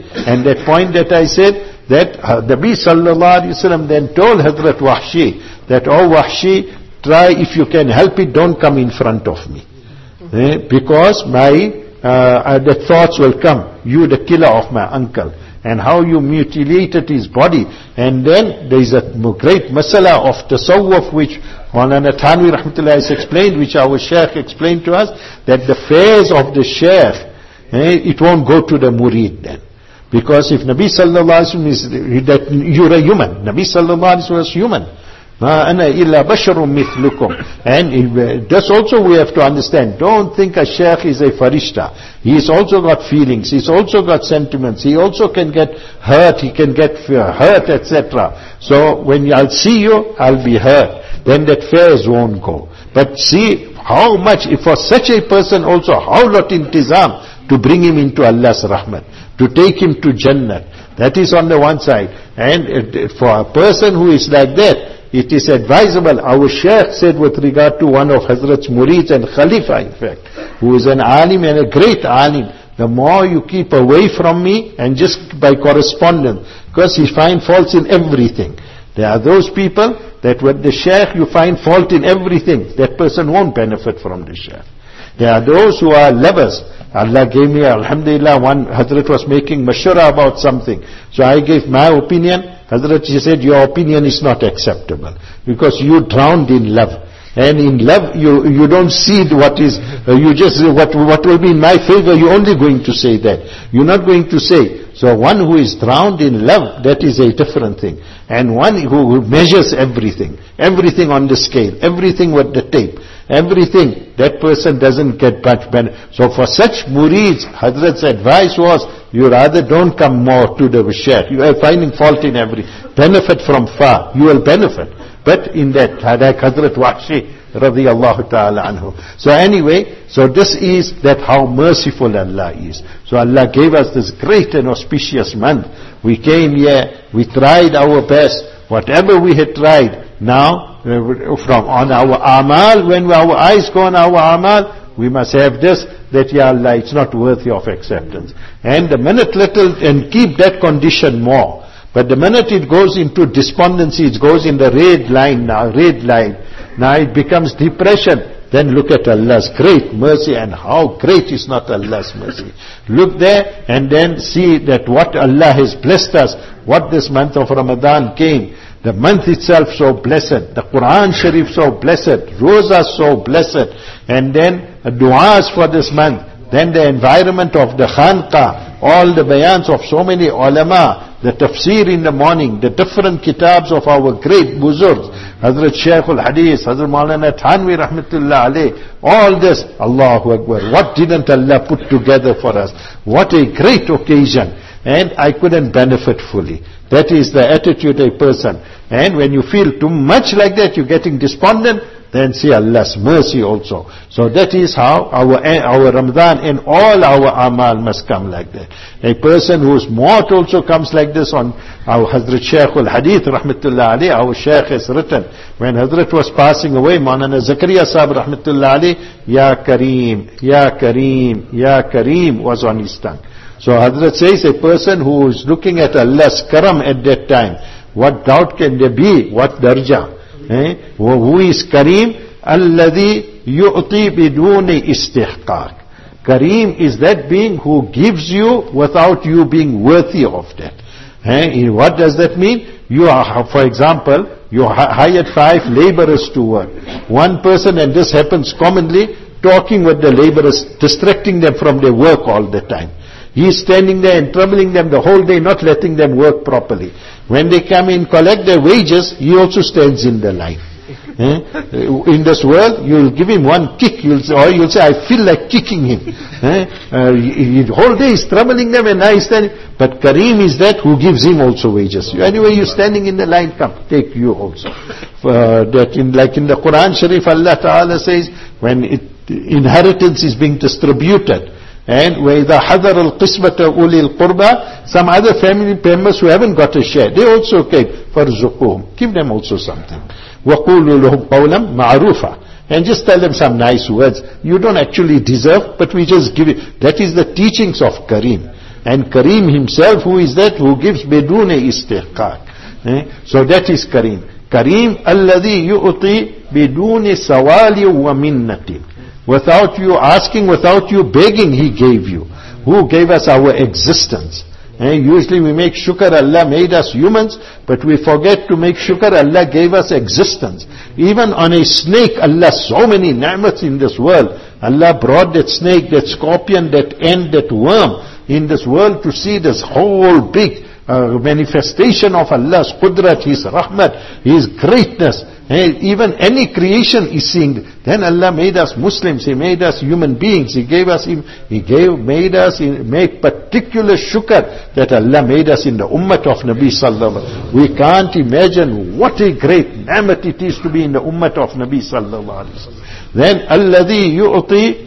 And that point that I said, that uh, Nabi sallallahu alayhi wa sallam then told Hazrat Wahshi that, oh Wahshi, try if you can help it, don't come in front of me. Eh? Because my, uh, uh, the thoughts will come, you the killer of my uncle. And how you mutilated his body. And then there is a great masala of tasawwuf which Maulana Thanwi rahmatullah has explained, which our Shaykh explained to us, that the fairs of the Shaykh, eh, it won't go to the murid then. Because if Nabi sallallahu alaihi wasallam is, that you're a human, Nabi sallallahu alaihi wasallam was human. أَنَا إِلَّا بَشَرٌ مِثْلُكُمْ. And this also we have to understand. Don't think a Shaykh is a farishta. He's also got feelings. He's also got sentiments. He also can get hurt. He can get hurt, et cetera. So when I'll see you, I'll be hurt. Then that fairs won't go. But see how much, if for such a person also, how lot intizam to bring him into Allah's rahmat, to take him to Jannah. That is on the one side. And for a person who is like that, it is advisable. Our Shaykh said with regard to one of Hazrat's murids and Khalifa in fact, who is an alim and a great alim, the more you keep away from me and just by correspondence, because he find faults in everything. There are those people that with the Shaykh you find fault in everything. That person won't benefit from the Shaykh. There are those who are lovers. Allah gave me, alhamdulillah, one Hazrat was making mashura about something. So I gave my opinion. Hazrat, he said, your opinion is not acceptable. Because you drowned in love. And in love, you you don't see what is, uh, you just, what what will be in my favor, you're only going to say that. You're not going to say. So one who is drowned in love, that is a different thing. And one who measures everything. Everything on the scale. Everything with the tape. Everything, that person doesn't get much benefit. So for such murids, Hazrat's advice was, you rather don't come more to the Shaykh. You are finding fault in every, benefit from far. You will benefit. But in that, like Hazrat Wahshi, radiyallahu ta'ala anhu. So anyway, so this is that how merciful Allah is. So Allah gave us this great and auspicious month. We came here, we tried our best. Whatever we had tried, now, from on our amal, when our eyes go on our amal, we must have this, that Ya Allah, it's not worthy of acceptance. And the minute little, and keep that condition more. But the minute it goes into despondency, it goes in the red line now, red line. Now it becomes depression. Then look at Allah's great mercy, and how great is not Allah's mercy. Look there and then see that what Allah has blessed us, what this month of Ramadan came. The month itself so blessed, the Quran Sharif so blessed, Roza so blessed, and then du'as for this month, then the environment of the Khanqa, all the bayans of so many ulama, the tafsir in the morning, the different kitabs of our great buzurgs, Hazrat Shaykh al-Hadith, Hazrat Maulana Thanwi rahmatullah alayh, all this, Allahu Akbar, what didn't Allah put together for us? What a great occasion. And I couldn't benefit fully. That is the attitude of a person. And when you feel too much like that, you're getting despondent, then see Allah's mercy also. So that is how our our Ramadan and all our amal must come like that. A person whose maut also comes like this on our Hazrat Shaykh al-Hadith rahmatullah alayh, our Shaykh has written, when Hazrat was passing away, Maulana Zakaria Sahib rahmatullah alayh, Ya Kareem, Ya Kareem, Ya Kareem was on his tongue. So Hazrat says a person who is looking at Allah's karam at that time, what doubt can there be? What darja? Eh? Who is Kareem? Alladhi yu'ti biduni istihqaq. Kareem is that being who gives you without you being worthy of that. Eh? What does that mean? You are, for example, you hired five laborers to work. One person, and this happens commonly, talking with the laborers, distracting them from their work all the time. He is standing there and troubling them the whole day, not letting them work properly. When they come in, collect their wages, he also stands in the line. Eh? In this world, you'll give him one kick, you'll say, or you'll say, I feel like kicking him. Eh? Uh, he, the whole day is troubling them and I stand. But Kareem is that who gives him also wages. Anyway, you're standing in the line, come, take you also. Uh, that in, like in the Quran Sharif, Allah Ta'ala says, when it, inheritance is being distributed, and وَإِذَا حَذَرَ الْقِسْمَةَ أُولِي الْقُرْبَى, some other family members who haven't got a share, they also came, فَارْزُقُوهُمْ, give them also something. وَقُولُوا لَهُمْ قَوْلًا مَعْرُوفًا, and just tell them some nice words. You don't actually deserve, but we just give it. That is the teachings of Kareem. And Kareem himself, who is that? Who gives bidune istihqaq. Eh? So that is Kareem. Kareem alladhi yu'ti bidune sawali wa minnatin. Without you asking, without you begging, He gave you. Who gave us our existence? Eh? Usually we make shukr, Allah made us humans, but we forget to make shukr, Allah gave us existence. Even on a snake, Allah, so many ni'mats in this world. Allah brought that snake, that scorpion, that ant, that worm in this world to see this whole big uh, manifestation of Allah's qudrat, His rahmat, His greatness. Hey, even any creation is seeing. Then Allah made us Muslims. He made us human beings. He gave us, He gave, made us, He made particular shukr that Allah made us in the ummah of Nabi sallallahu alaihi wasallam. We can't imagine what a great ni'mat it is to be in the ummah of Nabi sallallahu alaihi wasallam. Then alladhi yu'ti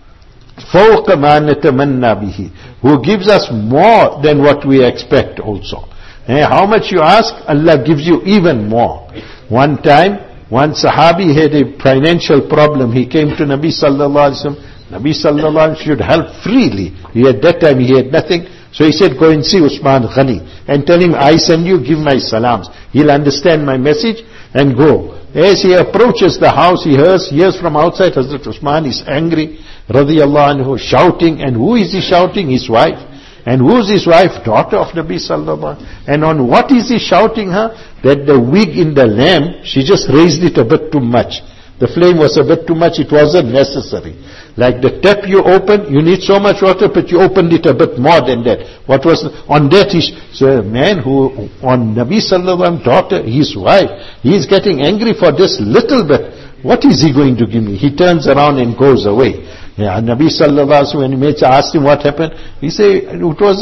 فوق ما نتمنى به, who gives us more than what we expect also. Eh, how much you ask, Allah gives you even more. One time, one Sahabi had a financial problem. He came to Nabi sallallahu alaihi wasallam. Nabi sallallahu alaihi wasallam should help freely. He at that time he had nothing. So he said, go and see Usman Ghani and tell him, I send you, give my salams. He'll understand my message and go. As he approaches the house, he hears, hears from outside, Hazrat Usman is angry, radiyallahu anhu, shouting. And who is he shouting? His wife. And who is his wife? Daughter of Nabi sallallahu alaihi wasallam. And on what is he shouting her? That the wick in the lamp, she just raised it a bit too much. The flame was a bit too much, it wasn't necessary. Like the tap you open, you need so much water, but you opened it a bit more than that. What was, on that is, so a man who, on Nabi sallallahu alaihi wasallam, daughter, his wife, he is getting angry for this little bit. What is he going to give me? He turns around and goes away. Yeah, Nabi sallallahu alaihi wasallam, when he made, asked him what happened, he said, it was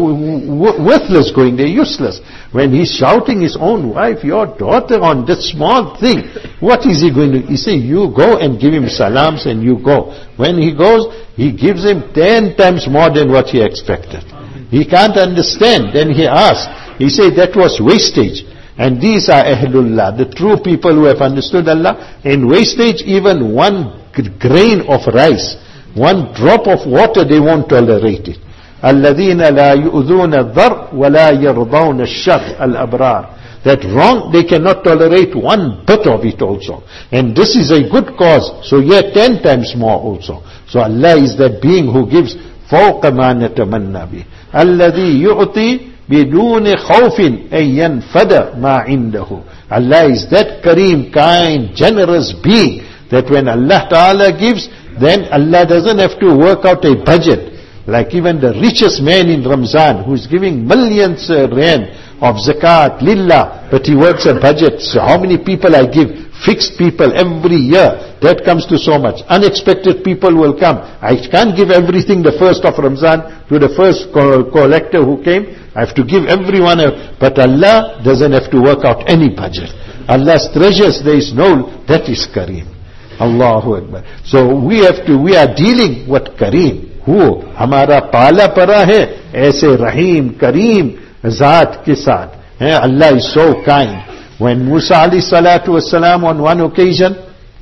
worthless going there, useless. When he's shouting his own wife, your daughter, on this small thing, what is he going to, he said, you go and give him salams and you go. When he goes, he gives him ten times more than what he expected. He can't understand. Then he asked, he said, that was wastage. And these are Ahlullah, the true people who have understood Allah. In wastage, even one grain of rice, one drop of water, they won't tolerate it. الَّذِينَ لَا يُؤْذُونَ الذَّرْءَ وَلَا يَرْضَوْنَ الشَّرْءَ الْأَبْرَارِ. That wrong, they cannot tolerate one bit of it also. And this is a good cause, so yet ten times more also. So Allah is that being who gives فَوْقَ مَا نَتَمَنَّى بِهِ الَّذِي يُعْطِي بدون خوف أن ينفد ما عنده. Allah is that Kareem, kind, generous being that when Allah Ta'ala gives, then Allah doesn't have to work out a budget. Like even the richest man in Ramzan who is giving millions uh, rand of zakat, lillah, but he works a budget. So how many people I give? Fixed people every year. That comes to so much. Unexpected people will come. I can't give everything the first of Ramzan to the first co- collector who came. I have to give everyone a, but Allah doesn't have to work out any budget. Allah's treasures, there is no, that is Kareem. Allahu Akbar. So we have to, we are dealing with Kareem. Who? Hamara pala para hai, aise Rahim, Kareem, Zaat ke saath. Allah is so kind. When Musa alayhi salatu wasalam on one occasion,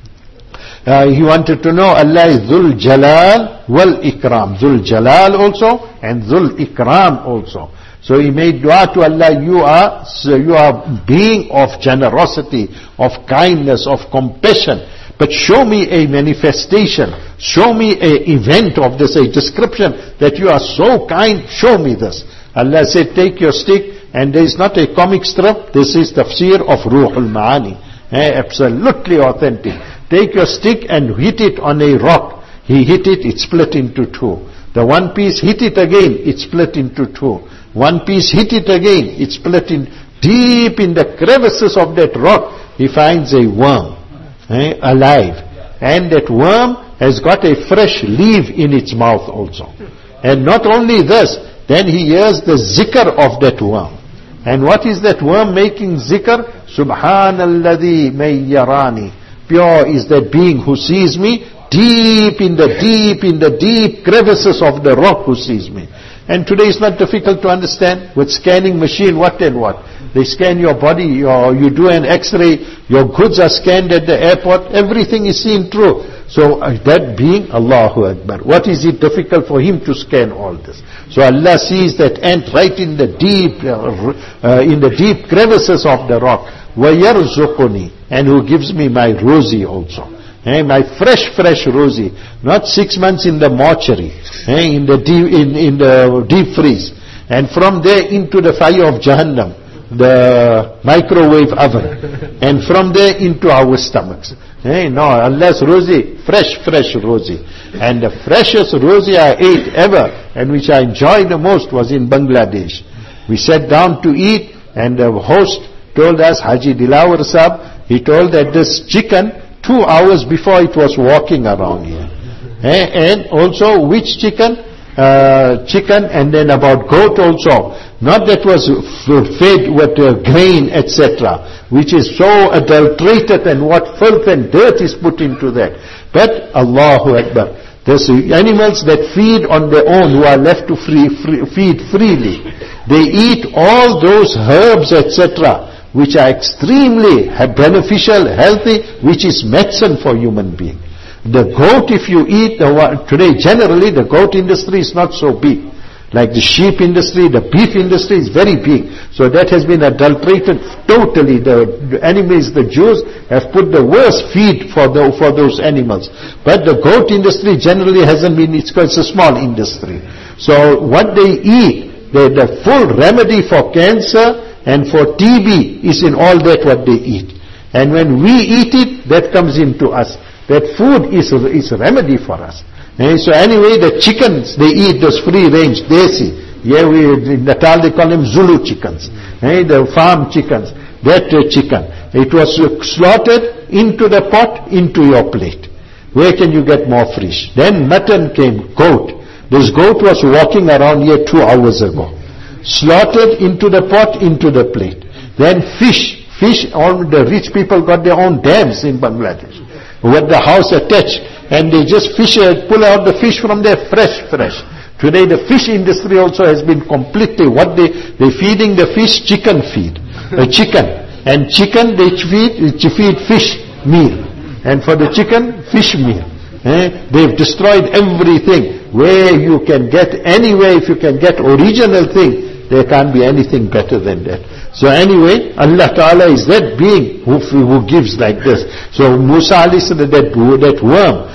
uh, he wanted to know Allah is Dhul Jalal wal Ikram. Dhul Jalal also and Dhul Ikram also. So he made dua to Allah, you are, so you are being of generosity, of kindness, of compassion. But show me a manifestation, show me a event of this, a description that you are so kind, show me this. Allah said, take your stick, and there is not a comic strip, this is tafsir of Ruhul Ma'ani. Eh, absolutely authentic. Take your stick and hit it on a rock. He hit it, it split into two. The one piece, hit it again, it split into two. One piece, hit it again, it split in, deep in the crevices of that rock, he finds a worm, eh, alive. And that worm has got a fresh leaf in its mouth also. And not only this, then he hears the zikr of that worm. And what is that worm making zikr? Subhanalladhi mayyarani. Pure is that being who sees me, deep in the deep, in the deep crevices of the rock who sees me. And today it's not difficult to understand. With scanning machine, what and what? They scan your body, your, you do an x-ray, your goods are scanned at the airport, everything is seen through. So uh, that being, Allahu Akbar. What is it difficult for him to scan all this? So Allah sees that ant right in the deep, uh, uh, in the deep crevices of the rock. وَيَرْزُقُنِي, and who gives me my rosy also. Hey, my fresh, fresh rosy, not six months in the mortuary, hey, in the deep, in, in the deep freeze, and from there into the fire of Jahannam, the microwave oven, and from there into our stomachs. Hey, no, Allah's rosy, fresh, fresh rosy, and the freshest rosy I ate ever, and which I enjoyed the most, was in Bangladesh. We sat down to eat, and the host told us, Haji Dilawar Sahab, he told that this chicken, two hours before it was walking around here. Eh? And also which chicken? Uh, chicken and then about goat also. Not that was fed with uh, grain, et cetera, which is so adulterated, and what filth and dirt is put into that. But Allahu Akbar. There's animals that feed on their own, who are left to free, free, feed freely. They eat all those herbs, et cetera, which are extremely beneficial, healthy, which is medicine for human being. The goat, if you eat, the, today generally the goat industry is not so big. Like the sheep industry, the beef industry is very big. So that has been adulterated totally. The, the enemies, the Jews, have put the worst feed for, the, for those animals. But the goat industry generally hasn't been, it's, it's a small industry. So what they eat, the, the full remedy for cancer and for T B is in all that what they eat. And when we eat it, that comes into us. That food is, is a remedy for us. And so anyway, the chickens, they eat those free range, desi. Yeah, we, in Natal they call them Zulu chickens. And the farm chickens. That uh, chicken. It was uh, slaughtered into the pot, into your plate. Where can you get more fish? Then mutton came, goat. This goat was walking around here two hours ago. Slaughtered into the pot, into the plate. Then fish. Fish, all the rich people got their own dams in Bangladesh, with the house attached, and they just fish, pull out the fish from there, fresh, fresh. Today the fish industry also has been completely, what they, they feeding the fish, chicken feed, uh, chicken. And chicken, they feed, they feed fish meal. And for the chicken, fish meal. Eh? They've destroyed everything. Where you can get, anywhere if you can get original thing, there can't be anything better than that. So anyway, Allah Ta'ala is that being who, who gives like this. So Musa alayhi salam, that, that worm,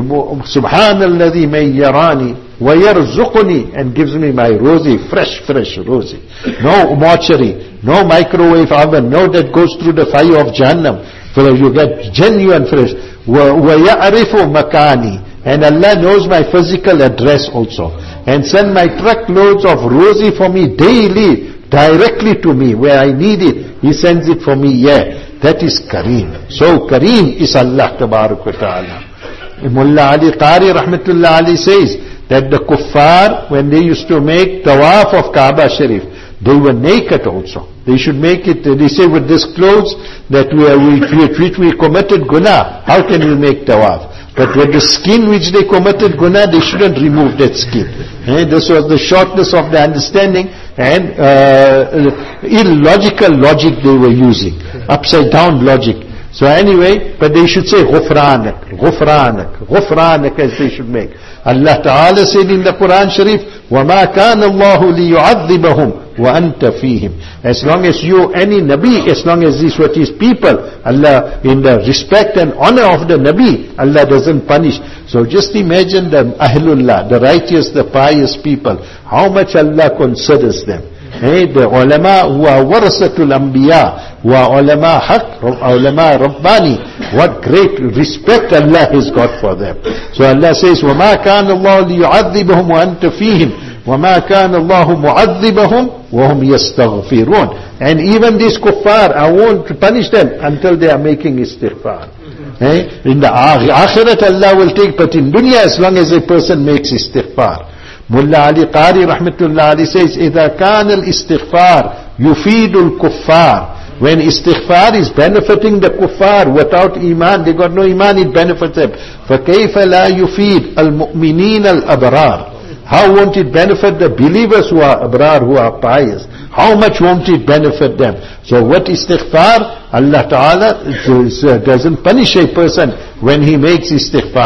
Subhanalladhi may yarani wa yarzuquni, and gives me my rosy, fresh, fresh rosy. No mortuary, no microwave oven, no that goes through the fire of Jahannam. So you get genuine fresh. Wa ya'rifu makani, and Allah knows my physical address also, and send my truckloads of rosy for me daily, directly to me, where I need it. He sends it for me, yeah. That is Kareem. So Kareem is Allah Tabarak wa Ta'ala. Mullah Ali Qari Rahmatullah Ali says that the kuffar, when they used to make tawaf of Kaaba Sharif, they were naked also. They should make it, they say with this clothes that we, are, we, which we committed guna, how can we make tawaf? But with the skin which they committed guna, they shouldn't remove that skin. Eh, this was the shortness of the understanding and uh, illogical logic they were using. Upside down logic. So anyway, but they should say Ghufranak, Ghufranak, Ghufranak as they should make. Allah Ta'ala said in the Quran Sharif, وَمَا كَانَ اللَّهُ لِيُعَذِّبَهُمْ وَأَنْتَ فِيهِمْ. As long as you, any Nabi, as long as these were his people, Allah, in the respect and honor of the Nabi, Allah doesn't punish. So just imagine the Ahlullah, the righteous, the pious people, how much Allah considers them. Hey, the ulama who are warasatul anbiya, who are ulama haq, ulama rabbani, what great respect Allah has got for them. So Allah says, وَمَا كَانَ اللَّهُ لِيُعَذِّبَهُمْ وَأَنْتَ فِيهِمْ وَمَا كَانَ اللَّهُ مُعَذِّبَهُمْ وَهُمْ يَسْتَغْفِرُونَ. And even these kuffar, I won't punish them until they are making istighfar. Hey? In the akhirat Allah will take, but in dunya as long as a person makes istighfar. Mullah Ali Qari Rahmatullah Ali says, إِذَا كَانَ الْإِسْتِغْفَارِ يُفِيدُ الْكُفَّارِ. When istighfar is benefiting the kuffar, without iman, they got no iman, it benefits them. فَكَيْفَ لَا يُفِيدُ الْمُؤْمِنِينَ الْأَبْرَارِ. How won't it benefit the believers who are abrar, who are pious? How much won't it benefit them? So what istighfar? Allah Ta'ala doesn't punish a person when he makes istighfar.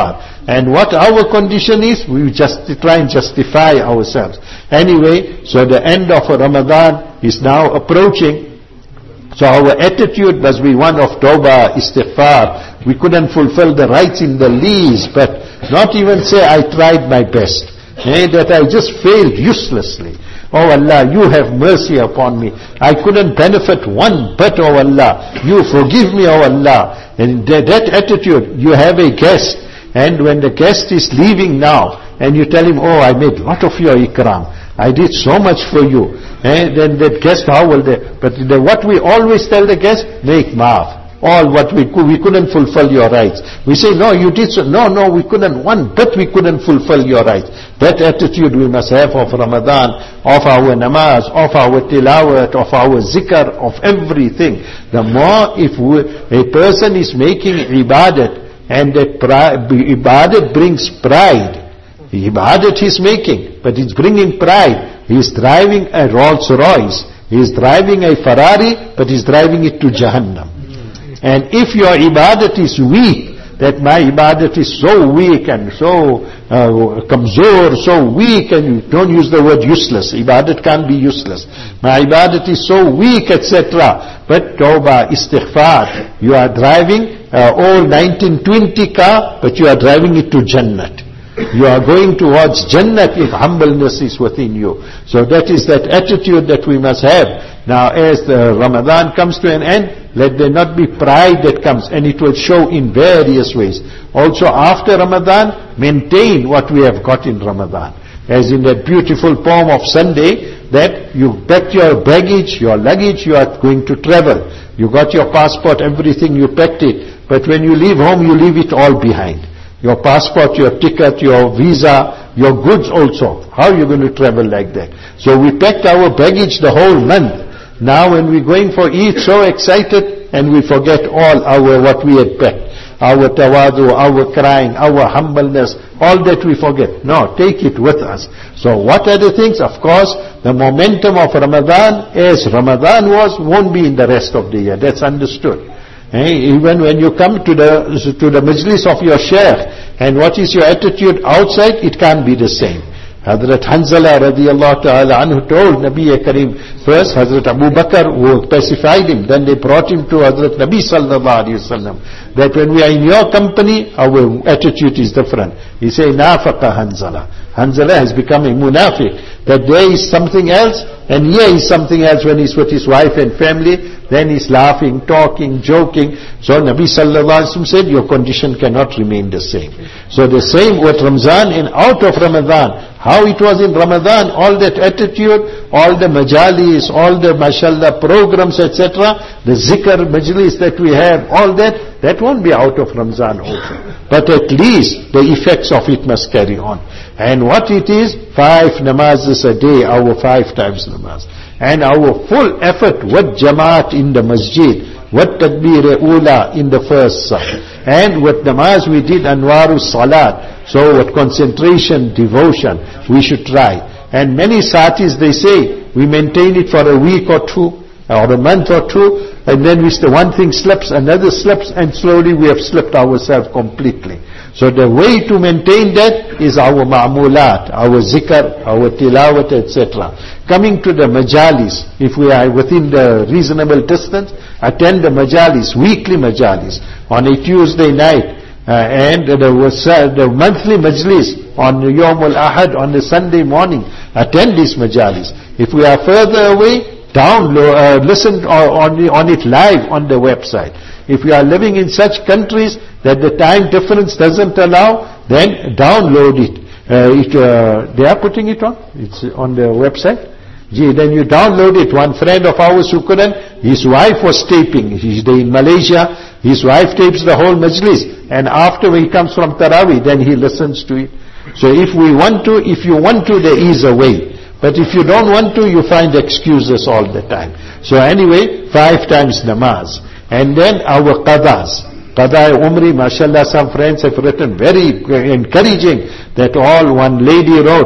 And what our condition is, we just try and justify ourselves. Anyway, so the end of Ramadan is now approaching. So our attitude must be one of tawbah, istighfar. We couldn't fulfill the rights in the least, but not even say, I tried my best. Eh, that I just failed uselessly. Oh Allah, you have mercy upon me. I couldn't benefit one bit, oh Allah. You forgive me, oh Allah. And that, that attitude, you have a guest, and when the guest is leaving now, and you tell him, oh, I made a lot of your ikram. I did so much for you. And then that guest, how will they? But the, what we always tell the guest, make maaf. All what we could, we couldn't fulfill your rights. We say, no, you did so. No, no, we couldn't, one bit we couldn't fulfill your rights. That attitude we must have of Ramadan, of our namaz, of our tilawat, of our zikr, of everything. The more if we, a person is making ibadat, and that pri- ibadat brings pride. Ibadat he's making, but it's bringing pride. He's driving a Rolls Royce. He's driving a Ferrari, but he's driving it to Jahannam. And if your ibadat is weak, that my ibadat is so weak and so uh, kamzor, so weak, and you don't use the word useless. Ibadat can't be useless. My ibadat is so weak, et cetera. But tawbah, istighfar, you are driving uh, old nineteen twenty car, but you are driving it to Jannat. You are going towards Jannat if humbleness is within you. So that is that attitude that we must have. Now as the Ramadan comes to an end, let there not be pride that comes, and it will show in various ways. Also after Ramadan, maintain what we have got in Ramadan. As in that beautiful poem of Sunday, that you packed your baggage, your luggage, you are going to travel. You got your passport, everything, you packed it. But when you leave home, you leave it all behind. Your passport, your ticket, your visa, your goods also. How are you going to travel like that? So we packed our baggage the whole month. Now when we're going for Eid, so excited, and we forget all our, what we had packed. Our tawadu, our crying, our humbleness, all that we forget. No, take it with us. So what are the things? Of course, the momentum of Ramadan, as Ramadan was, won't be in the rest of the year. That's understood. Eh, even when you come to the to the majlis of your sheikh, and what is your attitude outside, it can't be the same. Hazrat Hanzala radiallahu ta'ala anhu told Nabi Kareem, first Hazrat Abu Bakr who pacified him, then they brought him to Hazrat Nabi sallallahu alayhi wasallam, that when we are in your company, our attitude is different. He say, nafaqa Hanzala. Hanzala has become a munafiq, that there is something else, and here is something else when he's with his wife and family, then he's laughing, talking, joking. So Nabi sallallahu alaihi wasallam said, your condition cannot remain the same. So the same with Ramzan and out of Ramadan. How it was in Ramadan, all that attitude, all the majalis, all the mashallah programs, et cetera, the zikr majlis that we have, all that, that won't be out of Ramzan also. But at least the effects of it must carry on. And what it is, five namazes a day, our five times namaz. And our full effort with Jamaat in the masjid, with Takbir-e-Ula in the first saf. And with namaz we did Anwarus Salat. So with concentration, devotion, we should try. And many satis, they say, we maintain it for a week or two, or a month or two, and then we the one thing slips, another slips, and slowly we have slipped ourselves completely. So the way to maintain that is our ma'mulat, our zikr, our tilawat, et cetera. Coming to the majalis, if we are within the reasonable distance, attend the majalis, weekly majalis, on a Tuesday night, uh, and the, uh, the monthly majlis on Yawm al-Ahad, on the Sunday morning, attend these majalis. If we are further away, download, uh, listen on, on it live on the website. If you are living in such countries that the time difference doesn't allow, then download it. Uh, it uh, they are putting it on. It's on the website. Gee, then you download it. One friend of ours who couldn't, his wife was taping. He's in Malaysia. His wife tapes the whole majlis. And after he comes from Taraweeh, then he listens to it. So if we want to, if you want to, there is a way. But if you don't want to, you find excuses all the time. So anyway, five times namaz. And then our qadas. Qada Umri, mashallah, some friends have written very encouraging that all one lady wrote,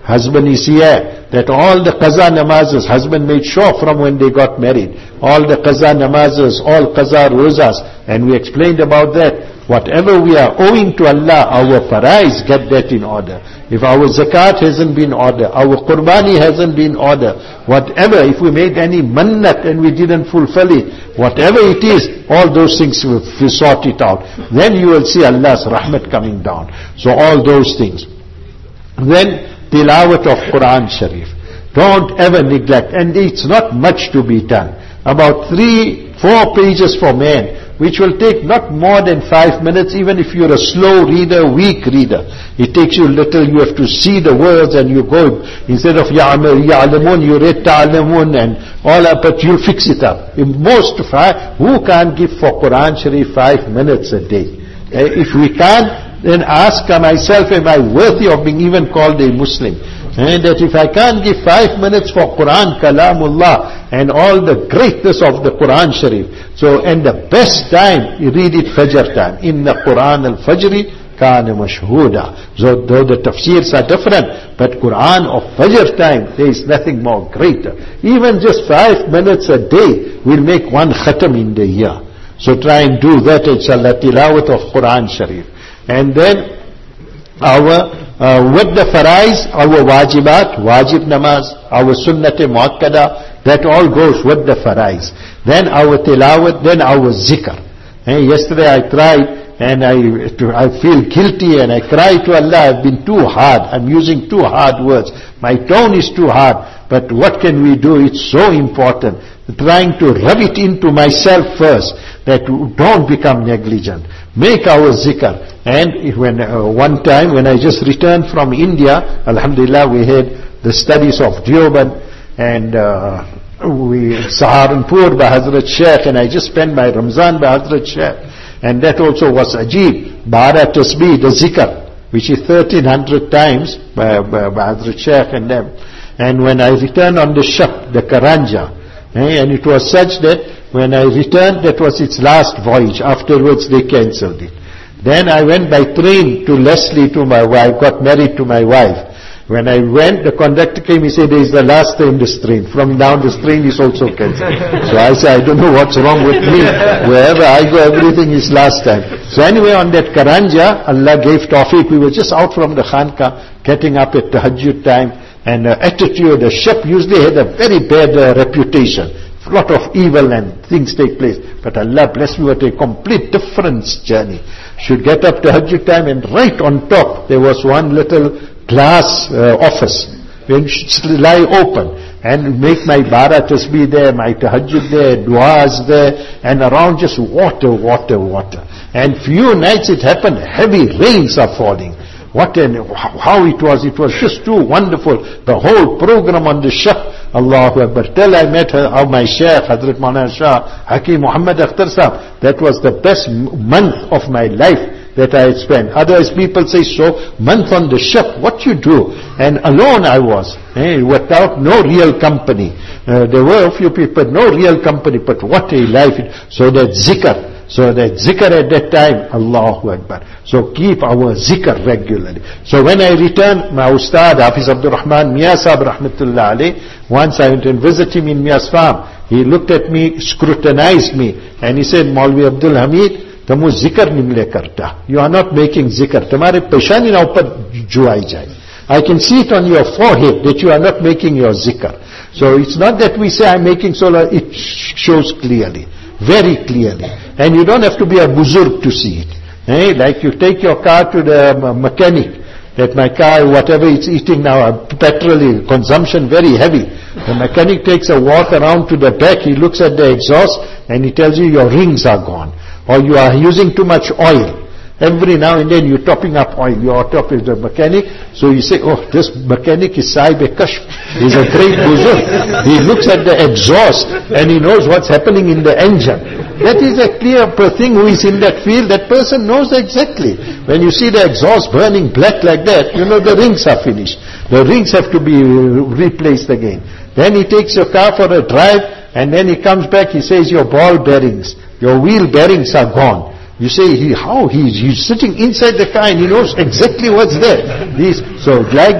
husband is here, that all the qaza namazes, husband made sure from when they got married, all the qaza namazes, all qaza rozas, and we explained about that. Whatever we are owing to Allah, our farais, get that in order. If our zakat hasn't been order, our qurbani hasn't been order, whatever, if we made any mannat and we didn't fulfill it, whatever it is, all those things we we'll sort it out. Then you will see Allah's rahmat coming down. So all those things. Then tilawat of Quran Sharif. Don't ever neglect. And it's not much to be done. About three, four pages for men, which will take not more than five minutes, even if you're a slow reader, weak reader. It takes you little, you have to see the words and you go, instead of ya'lamun, you read ta'lamun and all that, but you'll fix it up. In most, five, who can't give for Quran Sharif five minutes a day? If we can't, then ask myself, am I worthy of being even called a Muslim? And that if I can't give five minutes for Quran, Kalamullah, and all the greatness of the Quran Sharif. So, and the best time, you read it Fajr time. Inna Quran al-Fajri kana mashhuda. So, though the tafsirs are different, but Quran of Fajr time, there is nothing more greater. Even just five minutes a day will make one khatam in the year. So try and do that, inshallah, tilawat of Quran Sharif. And then, our, uh, with the farais, our wajibat, wajib namaz, our sunnat muakkada, that all goes with the farais. Then our tilawat, then our zikr. Hey, yesterday I tried, and I, I feel guilty, and I cry to Allah, I've been too hard, I'm using too hard words, my tone is too hard, but what can we do? It's so important. Trying to rub it into myself first, that don't become negligent. Make our zikr. And when uh, one time when I just returned from India, alhamdulillah, we had the studies of Deoband and uh, we Saharanpur by Hazrat Sheikh, and I just spent my Ramzan by Hazrat Sheikh, and that also was Ajib, Bara Tasbih, the zikr, which is thirteen hundred times by, by, by Hazrat Sheikh and them. And when I returned on the ship, the Karanja, eh, and it was such that when I returned, that was its last voyage. Afterwards they cancelled it. Then I went by train to Leslie, to my wife, got married to my wife. When I went, the conductor came, he said, there is the last train, this train. From down this train is also cancelled. So I said, I don't know what's wrong with me. Wherever I go, everything is last time. So anyway, on that Karanja, Allah gave tawfiq. We were just out from the Khanka, getting up at Tahajjud time. And uh, attitude, the ship usually had a very bad uh, reputation. A lot of evil and things take place. But Allah bless me with a complete different journey. Should get up to Tahajjud time, and right on top there was one little glass uh, office. When should lie open and make my bara tasbih there, my tahajjud there, du'as there, and around just water, water, water. And few nights it happened, heavy rains are falling. What and how it was, it was just too wonderful. The whole program on the ship, Allahu Akbar. Till I met her, how my Shaykh, Hazrat Maulana Shah, Hakim Muhammad Akhtar Sahab, that was the best month of my life that I had spent. Otherwise people say, so, month on the ship, what you do? And alone I was, eh, without no real company. Uh, there were a few people, no real company, but what a life. It, so that zikr. So that zikr at that time, Allahu Akbar. So keep our zikr regularly. So when I returned, my Ustad, Hafiz Abdul Rahman Mia Sahab Rahmatullah alayh, once I went and visit him in Mia's farm, he looked at me, scrutinized me, and he said, Maulvi Abdul Hamid, tamu zikr nimle karta. You are not making zikr. Tamare peshani na upar juai jai. I can see it on your forehead that you are not making your zikr. So it's not that we say I'm making salah, it shows clearly. Very clearly. And you don't have to be a buzurg to see it. Eh? Like you take your car to the mechanic, that my car, whatever it's eating now, petrol consumption very heavy. The mechanic takes a walk around to the back, he looks at the exhaust, and he tells you your rings are gone. Or you are using too much oil. Every now and then you're topping up oil. Your top is the mechanic. So you say, oh, this mechanic is Sahib Kashf. He's a great buzurg. He looks at the exhaust and he knows what's happening in the engine. That is a clear thing. Who is in that field, that person knows exactly. When you see the exhaust burning black like that, you know the rings are finished. The rings have to be replaced again. Then he takes your car for a drive, and then he comes back, he says your ball bearings, your wheel bearings are gone. You say, he, how? He's, he's sitting inside the car and he knows exactly what's there. These, so like that,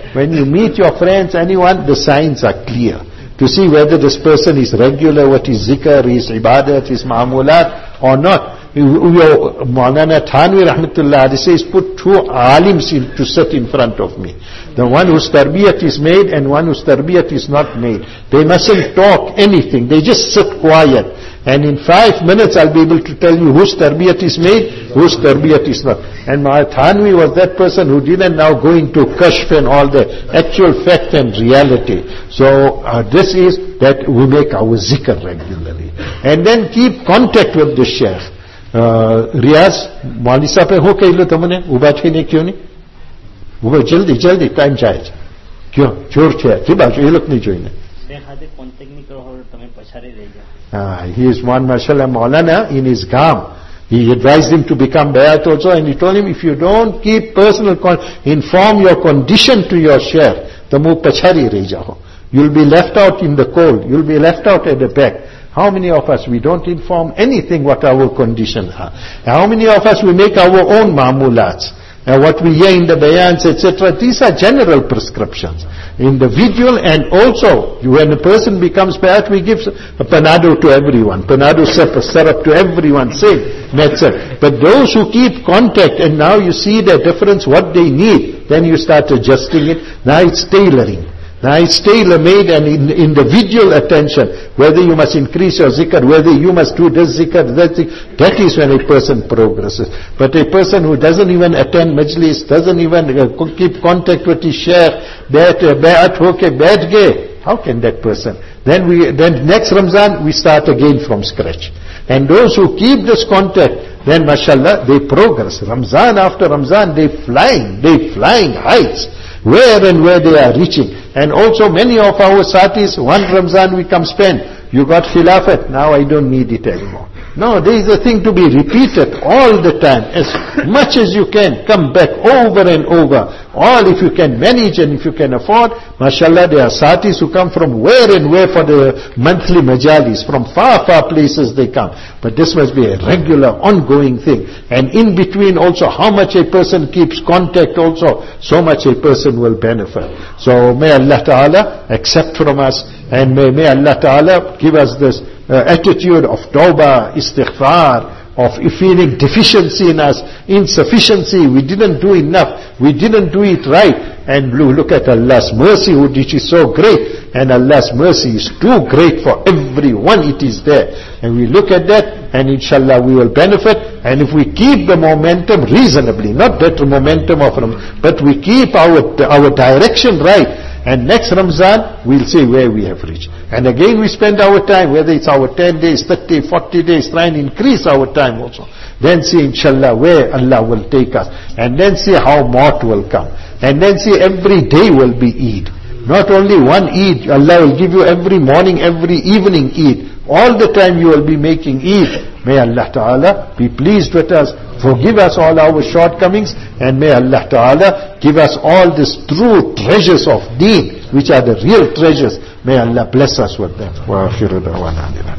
when you meet your friends, anyone, the signs are clear. To see whether this person is regular, what is zikr, his ibadat, his ma'amulat or not. Maulana Thanvi Rahmatullah Ali says, put two alims in, to sit in front of me. The one whose tarbiyat is made and one whose tarbiyat is not made. They mustn't talk anything. They just sit quiet. And in five minutes I'll be able to tell you whose tarbiyat is made, whose tarbiyat is not. And Maulana Thanvi was that person who didn't now go into kashf and all the actual fact and reality. So uh, this is that we make our zikr regularly. And then keep contact with the Shaykh. रियाज मौली साहब हो कह लो तुमने उबा थी क्यों नहीं उबा जल्दी जल्दी टाइम चाहे क्यों चोर छे की बात ये लोग नहीं જોઈને ah he is one mashallah maulana in his gam. He advised him to become bayat also, and he told him, if you don't keep personal con- inform your condition to your sheikh, to mu pachari reh jao, you'll be left out in the cold, you'll be left out at the back. How many of us, we don't inform anything what our conditions are? How many of us, we make our own ma'amulats? And what we hear in the bayans, et cetera, these are general prescriptions. Individual, and also, when a person becomes bayat, we give a panado to everyone. Panado syrup to everyone, same. That's it. But those who keep contact, and now you see the difference, what they need, then you start adjusting it. Now it's tailoring. Now it's tailor-made and in, individual attention, whether you must increase your zikr, whether you must do this zikr, that zikr, that is when a person progresses. But a person who doesn't even attend majlis, doesn't even uh, keep contact with his shaykh, that uh, bayat hoke baith gaye, how can that person? Then we, then next Ramzan we start again from scratch. And those who keep this contact, then mashallah, they progress. Ramzan after Ramzan, they flying, they flying heights. Where and where they are reaching. And also many of our satis, one Ramzan we come spend. You got khilafat, now I don't need it anymore. No, there is a thing to be repeated all the time. As much as you can, come back over and over. All if you can manage and if you can afford. Mashallah, there are satis who come from where and where for the monthly majalis. From far, far places they come. But this must be a regular, ongoing thing. And in between also, how much a person keeps contact also, so much a person will benefit. So may Allah Ta'ala accept from us, and may, may Allah Ta'ala give us this uh, attitude of tawbah, istighfar, of feeling deficiency in us, insufficiency, we didn't do enough, we didn't do it right, and look at Allah's mercy, which is so great, and Allah's mercy is too great for everyone, it is there. And we look at that, and inshallah we will benefit, and if we keep the momentum reasonably, not that momentum of, but we keep our, our direction right, and next Ramzan, we'll see where we have reached. And again we spend our time, whether it's our ten days, thirty, forty days, try and increase our time also. Then see inshallah where Allah will take us. And then see how mort will come. And then see every day will be Eid. Not only one Eid, Allah will give you every morning, every evening Eid. All the time you will be making Eid. May Allah Ta'ala be pleased with us, forgive us all our shortcomings, and may Allah Ta'ala give us all these true treasures of Deen, which are the real treasures. May Allah bless us with them. Wa akhiru da'wana.